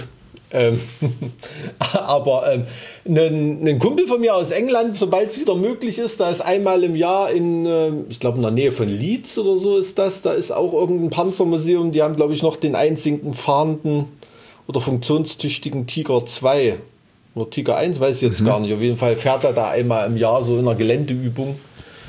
[SPEAKER 3] Aber ein Kumpel von mir aus England, sobald es wieder möglich ist, da ist einmal im Jahr ich glaube in der Nähe von Leeds oder so ist das, da ist auch irgendein Panzermuseum, die haben glaube ich noch den einzigen fahrenden oder funktionstüchtigen Tiger 2 oder Tiger 1, weiß ich jetzt gar nicht. Auf jeden Fall fährt er da einmal im Jahr so in einer Geländeübung.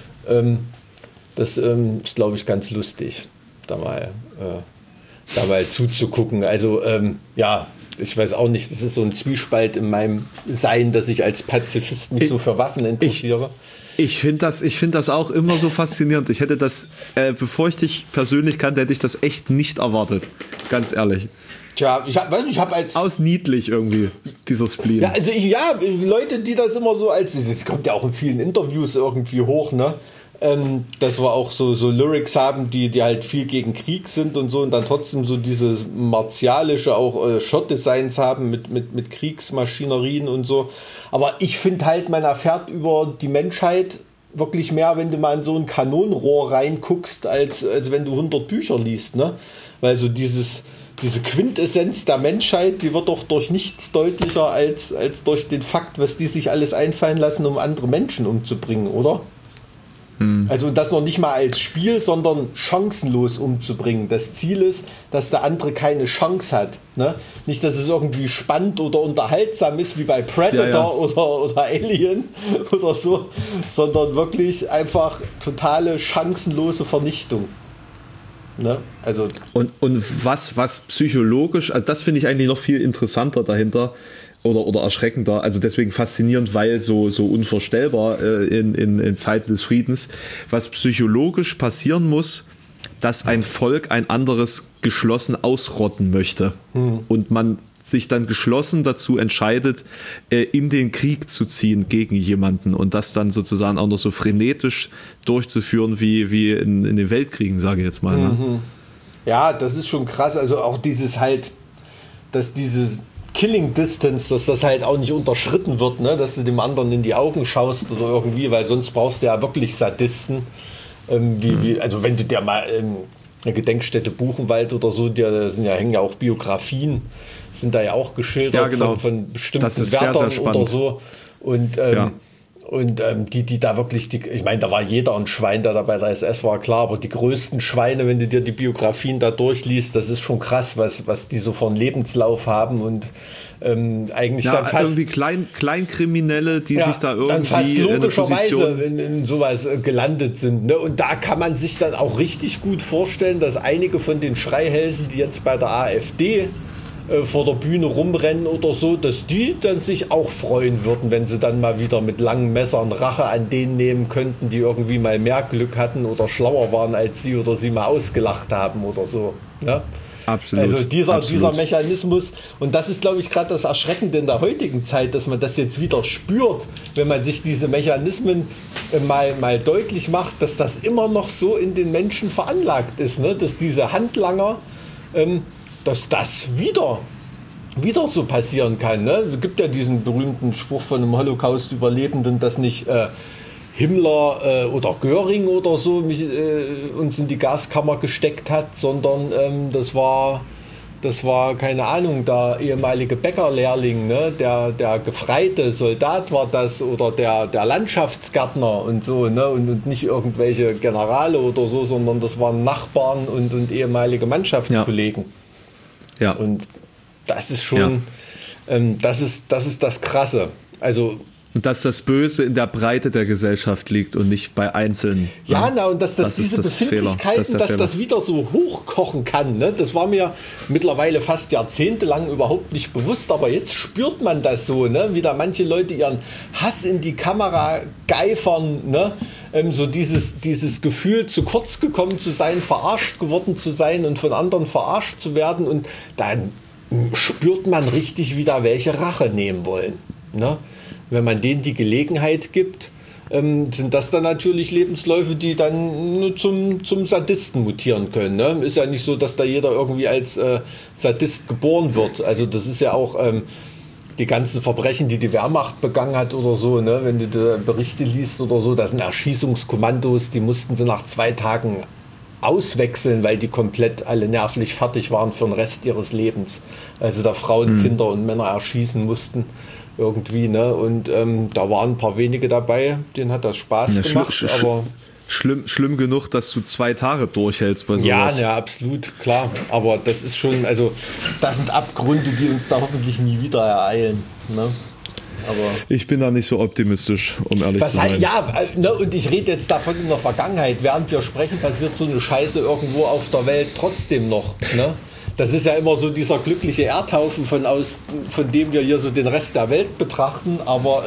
[SPEAKER 3] Das ist glaube ich ganz lustig, da mal zuzugucken. Also ja, ich weiß auch nicht, das ist so ein Zwiespalt in meinem Sein, dass ich als Pazifist mich so für Waffen interessiere.
[SPEAKER 1] Ich finde das auch immer so faszinierend. Ich hätte das, bevor ich dich persönlich kannte, hätte ich das echt nicht erwartet. Ganz ehrlich.
[SPEAKER 3] Tja, ich habe als...
[SPEAKER 1] Aus niedlich irgendwie, dieser Spleen.
[SPEAKER 3] Ja, also Leute, die das immer so als... Das kommt ja auch in vielen Interviews irgendwie hoch, ne? Dass wir auch so Lyrics haben, die halt viel gegen Krieg sind und so und dann trotzdem so dieses martialische auch Shot-Designs haben mit Kriegsmaschinerien und so. Aber ich finde halt, man erfährt über die Menschheit wirklich mehr, wenn du mal in so ein Kanonenrohr reinguckst, als wenn du 100 Bücher liest, ne? Weil so diese Quintessenz der Menschheit, die wird doch durch nichts deutlicher als durch den Fakt, was die sich alles einfallen lassen, um andere Menschen umzubringen, oder? Also das noch nicht mal als Spiel, sondern chancenlos umzubringen. Das Ziel ist, dass der andere keine Chance hat. Ne? Nicht, dass es irgendwie spannend oder unterhaltsam ist wie bei Predator oder Alien oder so, sondern wirklich einfach totale chancenlose Vernichtung. Ne? Also
[SPEAKER 1] und was psychologisch, also das finde ich eigentlich noch viel interessanter dahinter, oder erschreckender, also deswegen faszinierend, weil so unvorstellbar in Zeiten des Friedens, was psychologisch passieren muss, dass ein Volk ein anderes geschlossen ausrotten möchte und man sich dann geschlossen dazu entscheidet, in den Krieg zu ziehen gegen jemanden und das dann sozusagen auch noch so frenetisch durchzuführen wie in den Weltkriegen, sage ich jetzt mal. Ne?
[SPEAKER 3] Ja, das ist schon krass. Also auch dieses halt, dass dieses Killing Distance, dass das halt auch nicht unterschritten wird, ne? Dass du dem anderen in die Augen schaust oder irgendwie, weil sonst brauchst du ja wirklich Sadisten. Also wenn du dir mal eine Gedenkstätte Buchenwald oder so, hängen ja auch Biografien, sind da ja auch geschildert von bestimmten Wärtern sehr oder so. Und die da wirklich, ich meine, da war jeder ein Schwein, der da bei der SS war, klar, aber die größten Schweine, wenn du dir die Biografien da durchliest, das ist schon krass, was die so für einen Lebenslauf haben und eigentlich dann fast...
[SPEAKER 1] irgendwie Kleinkriminelle, die sich da irgendwie dann fast
[SPEAKER 3] logischerweise in sowas gelandet sind. Ne? Und da kann man sich dann auch richtig gut vorstellen, dass einige von den Schreihälsen, die jetzt bei der AfD vor der Bühne rumrennen oder so, dass die dann sich auch freuen würden, wenn sie dann mal wieder mit langen Messern Rache an denen nehmen könnten, die irgendwie mal mehr Glück hatten oder schlauer waren als sie oder sie mal ausgelacht haben oder so. Ne?
[SPEAKER 1] Absolut.
[SPEAKER 3] Also dieser Mechanismus, und das ist, glaube ich, gerade das Erschreckende in der heutigen Zeit, dass man das jetzt wieder spürt, wenn man sich diese Mechanismen mal deutlich macht, dass das immer noch so in den Menschen veranlagt ist, ne? Dass diese Handlanger dass das wieder so passieren kann. Ne? Es gibt ja diesen berühmten Spruch von einem Holocaust-Überlebenden, dass nicht Himmler oder Göring oder so uns in die Gaskammer gesteckt hat, sondern das war, keine Ahnung, der ehemalige Bäckerlehrling, ne? der gefreite Soldat war das oder der Landschaftsgärtner und so, ne? Und nicht irgendwelche Generale oder so, sondern das waren Nachbarn und ehemalige Mannschaftskollegen.
[SPEAKER 1] Ja.
[SPEAKER 3] Und das ist schon, das ist das Krasse. Also,
[SPEAKER 1] und dass das Böse in der Breite der Gesellschaft liegt und nicht bei Einzelnen.
[SPEAKER 3] Ja, und dass diese Befindlichkeiten, dass das wieder so hochkochen kann, ne? Das war mir mittlerweile fast jahrzehntelang überhaupt nicht bewusst, aber jetzt spürt man das so, ne? Wie da manche Leute ihren Hass in die Kamera geifern, ne? So dieses Gefühl, zu kurz gekommen zu sein, verarscht geworden zu sein und von anderen verarscht zu werden, und dann spürt man richtig wieder, welche Rache nehmen wollen, ne? Wenn man denen die Gelegenheit gibt, sind das dann natürlich Lebensläufe, die dann nur zum Sadisten mutieren können. Ne? Ist ja nicht so, dass da jeder irgendwie als Sadist geboren wird. Also das ist ja auch die ganzen Verbrechen, die Wehrmacht begangen hat oder so. Ne? Wenn du da Berichte liest oder so, das sind Erschießungskommandos, die mussten sie nach 2 Tagen auswechseln, weil die komplett alle nervlich fertig waren für den Rest ihres Lebens. Also da Frauen, Kinder und Männer erschießen mussten. Irgendwie, ne? Und da waren ein paar wenige dabei, denen hat das Spaß gemacht. Aber
[SPEAKER 1] schlimm genug, dass du 2 Tage durchhältst bei sowas.
[SPEAKER 3] Ja, absolut, klar. Aber das ist schon, also das sind Abgründe, die uns da hoffentlich nie wieder ereilen. Ne? Aber
[SPEAKER 1] ich bin da nicht so optimistisch, um ehrlich zu sein.
[SPEAKER 3] Ja, ne, und ich rede jetzt davon in der Vergangenheit. Während wir sprechen, passiert so eine Scheiße irgendwo auf der Welt trotzdem noch. Ne? Das ist ja immer so dieser glückliche Erdhaufen, von dem wir hier so den Rest der Welt betrachten. Aber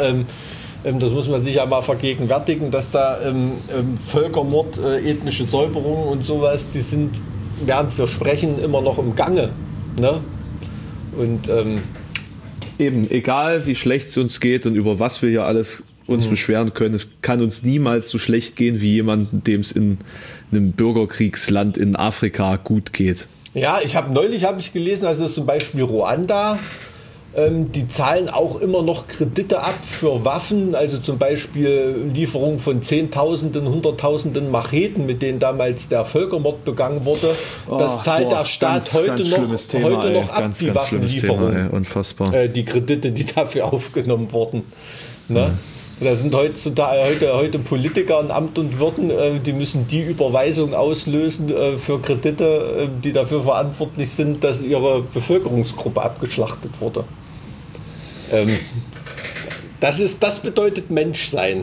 [SPEAKER 3] das muss man sich ja mal vergegenwärtigen, dass da Völkermord, ethnische Säuberungen und sowas, die sind, während wir sprechen, immer noch im Gange. Ne? Und
[SPEAKER 1] eben, egal wie schlecht es uns geht und über was wir hier alles uns beschweren können, es kann uns niemals so schlecht gehen wie jemandem, dem es in einem Bürgerkriegsland in Afrika gut geht.
[SPEAKER 3] Ja, neulich habe ich gelesen, also zum Beispiel Ruanda, die zahlen auch immer noch Kredite ab für Waffen, also zum Beispiel Lieferung von Zehntausenden, Hunderttausenden Macheten, mit denen damals der Völkermord begangen wurde. Das zahlt der Staat heute noch ab, die Waffenlieferung.
[SPEAKER 1] Unfassbar.
[SPEAKER 3] Die Kredite, die dafür aufgenommen wurden. Ne? Da sind heute Politiker in Amt und Würden, die müssen die Überweisung auslösen für Kredite, die dafür verantwortlich sind, dass ihre Bevölkerungsgruppe abgeschlachtet wurde. Das bedeutet Menschsein.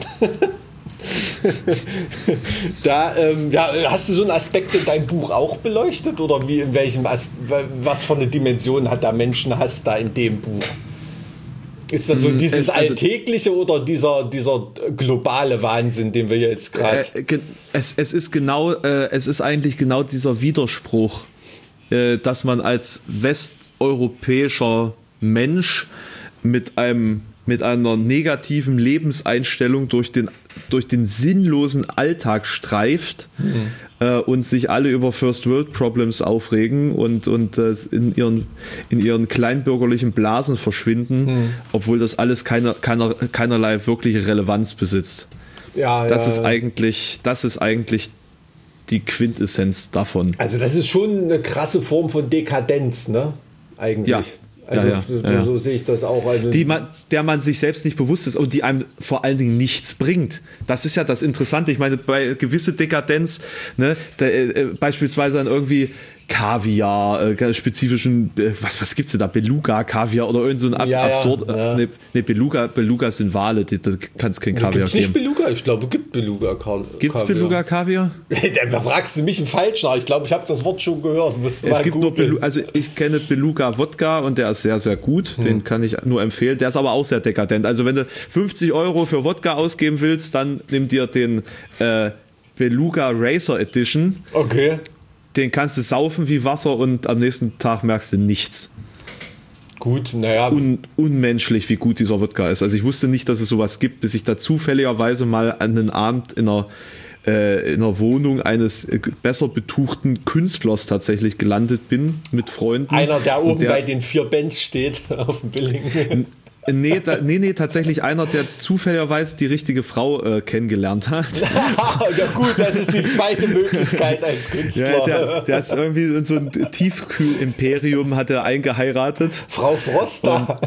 [SPEAKER 3] Hast du so einen Aspekt in deinem Buch auch beleuchtet? Oder was für eine Dimension hat der Menschenhass da in dem Buch? Ist das so dieses Alltägliche oder dieser globale Wahnsinn, den wir jetzt gerade...
[SPEAKER 1] Es ist eigentlich genau dieser Widerspruch, dass man als westeuropäischer Mensch mit einer negativen Lebenseinstellung durch den sinnlosen Alltag streift und sich alle über First World Problems aufregen und in ihren kleinbürgerlichen Blasen verschwinden, obwohl das alles keinerlei wirkliche Relevanz besitzt. Das ist eigentlich die Quintessenz davon.
[SPEAKER 3] Also das ist schon eine krasse Form von Dekadenz, ne? Eigentlich.
[SPEAKER 1] Ja.
[SPEAKER 3] Also so sehe ich das auch. Also
[SPEAKER 1] der man sich selbst nicht bewusst ist und die einem vor allen Dingen nichts bringt. Das ist ja das Interessante. Ich meine, bei gewisse Dekadenz, ne, beispielsweise an irgendwie Kaviar, spezifischen, was gibt's denn da? Beluga-Kaviar oder irgend so ein absurd. Ne, Beluga sind Wale, da kann es kein Kaviar geben.
[SPEAKER 3] Nicht Beluga? Ich glaube, es gibt Beluga-Kaviar.
[SPEAKER 1] Gibt es Beluga-Kaviar?
[SPEAKER 3] Da fragst du mich einen falsch nach. Ich glaube, ich habe das Wort schon gehört.
[SPEAKER 1] Es gibt nur also ich kenne Beluga-Wodka und der ist sehr, sehr gut. Den kann ich nur empfehlen. Der ist aber auch sehr dekadent. Also wenn du 50 € für Wodka ausgeben willst, dann nimm dir den Beluga Racer Edition.
[SPEAKER 3] Okay.
[SPEAKER 1] Den kannst du saufen wie Wasser und am nächsten Tag merkst du nichts.
[SPEAKER 3] Gut, naja.
[SPEAKER 1] Unmenschlich, wie gut dieser Wodka ist. Also ich wusste nicht, dass es sowas gibt, bis ich da zufälligerweise mal an einen Abend in einer Wohnung eines besser betuchten Künstlers tatsächlich gelandet bin mit Freunden.
[SPEAKER 3] Einer, der oben bei den 4 Bands steht auf dem Billing.
[SPEAKER 1] Nee, tatsächlich einer, der zufälligerweise die richtige Frau kennengelernt hat.
[SPEAKER 3] Ja gut, das ist die zweite Möglichkeit als Künstler.
[SPEAKER 1] Ja, der ist irgendwie in so ein Tiefkühl-Imperium hat er eingeheiratet.
[SPEAKER 3] Frau Froster.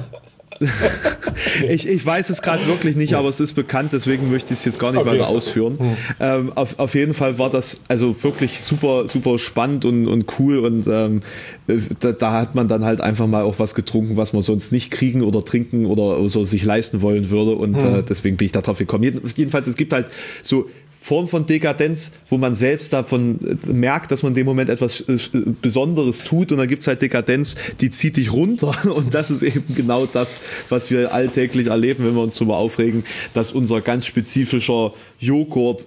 [SPEAKER 1] Ich weiß es gerade wirklich nicht, aber es ist bekannt, deswegen möchte ich es jetzt gar nicht weiter ausführen. Auf jeden Fall war das also wirklich super, super spannend und cool und da hat man dann halt einfach mal auch was getrunken, was man sonst nicht kriegen oder trinken oder so sich leisten wollen würde und deswegen bin ich da drauf gekommen. Jedenfalls, es gibt halt so Form von Dekadenz, wo man selbst davon merkt, dass man in dem Moment etwas Besonderes tut und dann gibt es halt Dekadenz, die zieht dich runter und das ist eben genau das, was wir alltäglich erleben, wenn wir uns darüber aufregen, dass unser ganz spezifischer Joghurt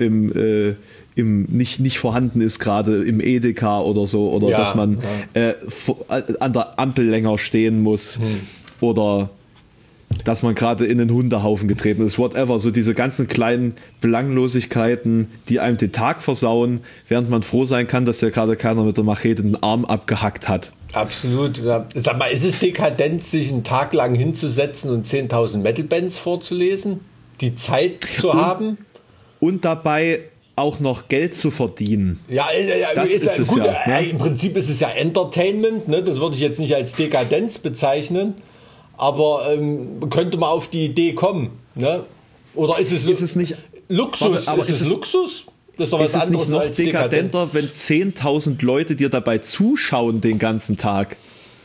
[SPEAKER 1] nicht vorhanden ist, gerade im Edeka oder so, oder dass man an der Ampel länger stehen muss oder dass man gerade in den Hundehaufen getreten ist, whatever, so diese ganzen kleinen Belanglosigkeiten, die einem den Tag versauen, während man froh sein kann, dass ja gerade keiner mit der Machete den Arm abgehackt hat.
[SPEAKER 3] Absolut. Ja. Sag mal, ist es dekadent, sich einen Tag lang hinzusetzen und 10.000 Metal-Bands vorzulesen? Die Zeit zu haben?
[SPEAKER 1] Und dabei auch noch Geld zu verdienen.
[SPEAKER 3] Ja, das ist es gut, ja. Im Prinzip ist es ja Entertainment, ne? Das würde ich jetzt nicht als Dekadenz bezeichnen. Aber könnte man auf die Idee kommen, ne? Oder ist es
[SPEAKER 1] nicht
[SPEAKER 3] Luxus?
[SPEAKER 1] Aber
[SPEAKER 3] ist es Luxus? Das ist doch was
[SPEAKER 1] anderes. Ist es nicht noch
[SPEAKER 3] als
[SPEAKER 1] dekadenter, wenn 10.000 Leute dir dabei zuschauen den ganzen Tag?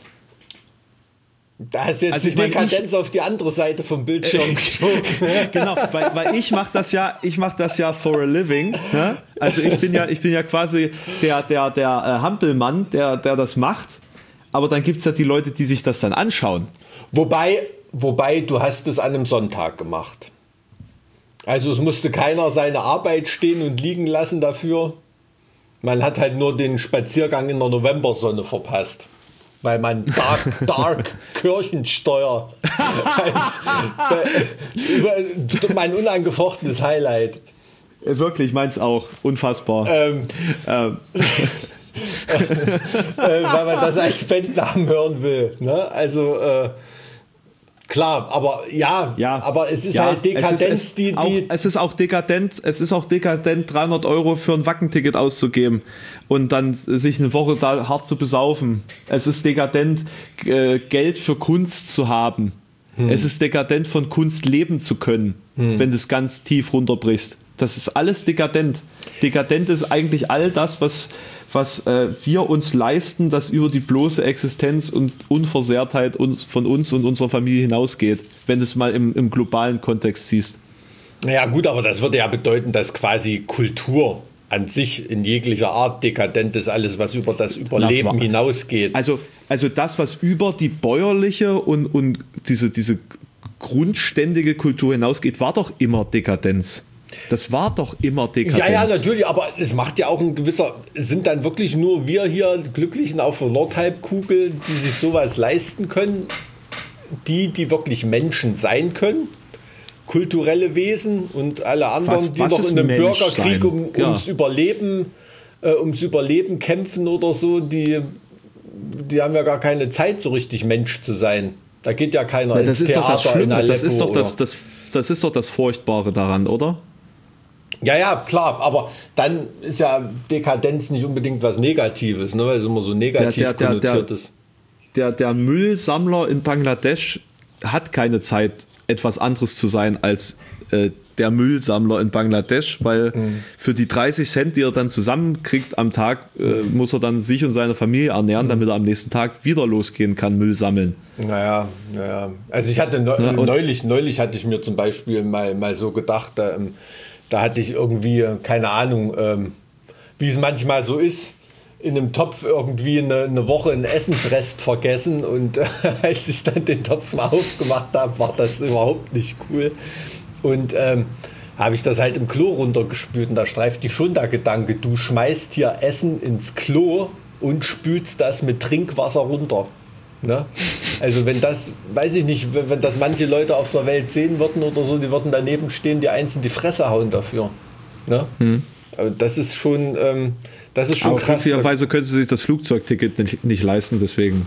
[SPEAKER 3] Da hast du jetzt die Dekadenz auf die andere Seite vom Bildschirm geschoben.
[SPEAKER 1] Genau, weil ich mache das ja for a living. Ne? Also ich bin ja quasi der Hampelmann, der das macht. Aber dann gibt es ja die Leute, die sich das dann anschauen.
[SPEAKER 3] Wobei, du hast es an einem Sonntag gemacht. Also es musste keiner seine Arbeit stehen und liegen lassen dafür. Man hat halt nur den Spaziergang in der Novembersonne verpasst. Weil man Dark Kirchensteuer als mein unangefochtenes Highlight.
[SPEAKER 1] Wirklich, meins auch. Unfassbar.
[SPEAKER 3] Weil man das als Bandnamen hören will. Ne? Also klar, aber aber es ist halt Dekadenz,
[SPEAKER 1] es ist auch dekadent, 300 € für ein Wackenticket auszugeben und dann sich eine Woche da hart zu besaufen. Es ist dekadent, Geld für Kunst zu haben. Es ist dekadent, von Kunst leben zu können, wenn du es ganz tief runterbrichst. Das ist alles dekadent. Dekadent ist eigentlich all das, was wir uns leisten, das über die bloße Existenz und Unversehrtheit von uns und unserer Familie hinausgeht, wenn du es mal im globalen Kontext siehst.
[SPEAKER 3] Ja gut, aber das würde ja bedeuten, dass quasi Kultur an sich in jeglicher Art dekadent ist, alles was über das Überleben hinausgeht.
[SPEAKER 1] Also das, was über die bäuerliche und diese grundständige Kultur hinausgeht, war doch immer Dekadenz. Das war doch immer Dekadenz.
[SPEAKER 3] Ja, natürlich, aber es macht ja auch sind dann wirklich nur wir hier Glücklichen auf der Nordhalbkugel, die sich sowas leisten können, die wirklich Menschen sein können, kulturelle Wesen und alle anderen, die noch in einem Bürgerkrieg uns überleben ums Überleben kämpfen oder so, die haben ja gar keine Zeit, so richtig Mensch zu sein. Da geht ja keiner
[SPEAKER 1] das
[SPEAKER 3] ins
[SPEAKER 1] ist
[SPEAKER 3] Theater
[SPEAKER 1] doch das Schlimme,
[SPEAKER 3] in Aleppo.
[SPEAKER 1] Das ist doch das Furchtbare daran, oder?
[SPEAKER 3] Ja, klar, aber dann ist ja Dekadenz nicht unbedingt was Negatives, ne, weil es immer so negativ konnotiert ist.
[SPEAKER 1] Der Müllsammler in Bangladesch hat keine Zeit, etwas anderes zu sein als der Müllsammler in Bangladesch, weil für die 30 Cent, die er dann zusammenkriegt am Tag, muss er dann sich und seine Familie ernähren, damit er am nächsten Tag wieder losgehen kann, Müll sammeln.
[SPEAKER 3] Naja. Also ich hatte neulich hatte ich mir zum Beispiel mal so gedacht, da hatte ich irgendwie, keine Ahnung, wie es manchmal so ist, in einem Topf irgendwie eine Woche einen Essensrest vergessen und als ich dann den Topf mal aufgemacht habe, war das überhaupt nicht cool. Und habe ich das halt im Klo runtergespült und da streift dich schon der Gedanke, du schmeißt hier Essen ins Klo und spülst das mit Trinkwasser runter. Ne? Also wenn das, weiß ich nicht, wenn das manche Leute auf der Welt sehen würden oder so, die würden daneben stehen, die eins in die Fresse hauen dafür. Ne? Aber das ist schon krass.
[SPEAKER 1] Glücklicherweise können sie sich das Flugzeugticket nicht leisten, deswegen.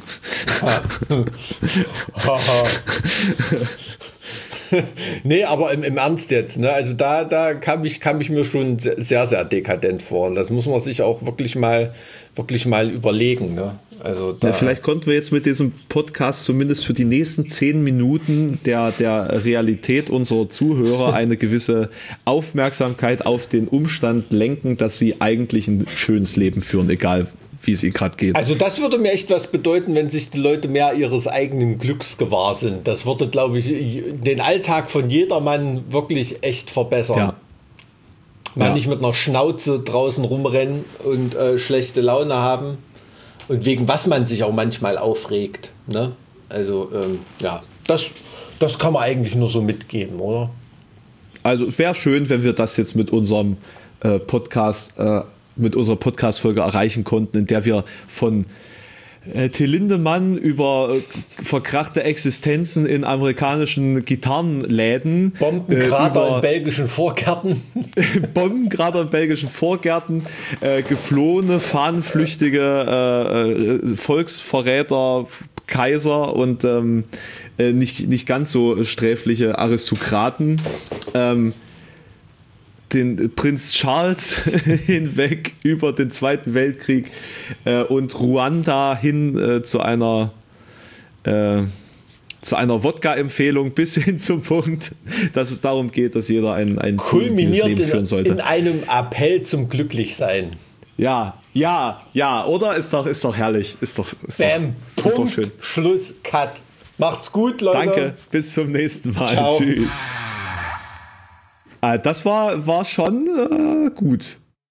[SPEAKER 3] Nee, aber im Ernst jetzt, ne? Also da kam ich mir schon sehr, sehr dekadent vor. Und das muss man sich auch wirklich mal überlegen. Ne? Also
[SPEAKER 1] vielleicht konnten wir jetzt mit diesem Podcast zumindest für die nächsten 10 Minuten der Realität unserer Zuhörer eine gewisse Aufmerksamkeit auf den Umstand lenken, dass sie eigentlich ein schönes Leben führen, egal wie es ihnen gerade geht.
[SPEAKER 3] Also das würde mir echt was bedeuten, wenn sich die Leute mehr ihres eigenen Glücks gewahr sind. Das würde, glaube ich, den Alltag von jedermann wirklich echt verbessern. Ja. Nicht mit einer Schnauze draußen rumrennen und schlechte Laune haben und wegen was man sich auch manchmal aufregt. Ne? Also das kann man eigentlich nur so mitgeben, oder?
[SPEAKER 1] Also es wäre schön, wenn wir das jetzt mit unserem Podcast mit unserer Podcast-Folge erreichen konnten, in der wir von Till Lindemann über verkrachte Existenzen in amerikanischen Gitarrenläden,
[SPEAKER 3] Bombenkrater in belgischen Vorgärten,
[SPEAKER 1] geflohene, fahnenflüchtige Volksverräter, Kaiser und nicht ganz so sträfliche Aristokraten, den Prinz Charles hinweg über den Zweiten Weltkrieg und Ruanda hin zu einer Wodka-Empfehlung bis hin zum Punkt, dass es darum geht, dass jeder ein
[SPEAKER 3] kulminiert
[SPEAKER 1] Leben führen sollte.
[SPEAKER 3] In einem Appell zum Glücklichsein.
[SPEAKER 1] Ja, oder? Ist doch herrlich. Ist doch
[SPEAKER 3] super Punkt, schön. Schluss, Cut. Macht's gut, Leute.
[SPEAKER 1] Danke, bis zum nächsten Mal.
[SPEAKER 3] Ciao.
[SPEAKER 1] Tschüss. Das war schon gut.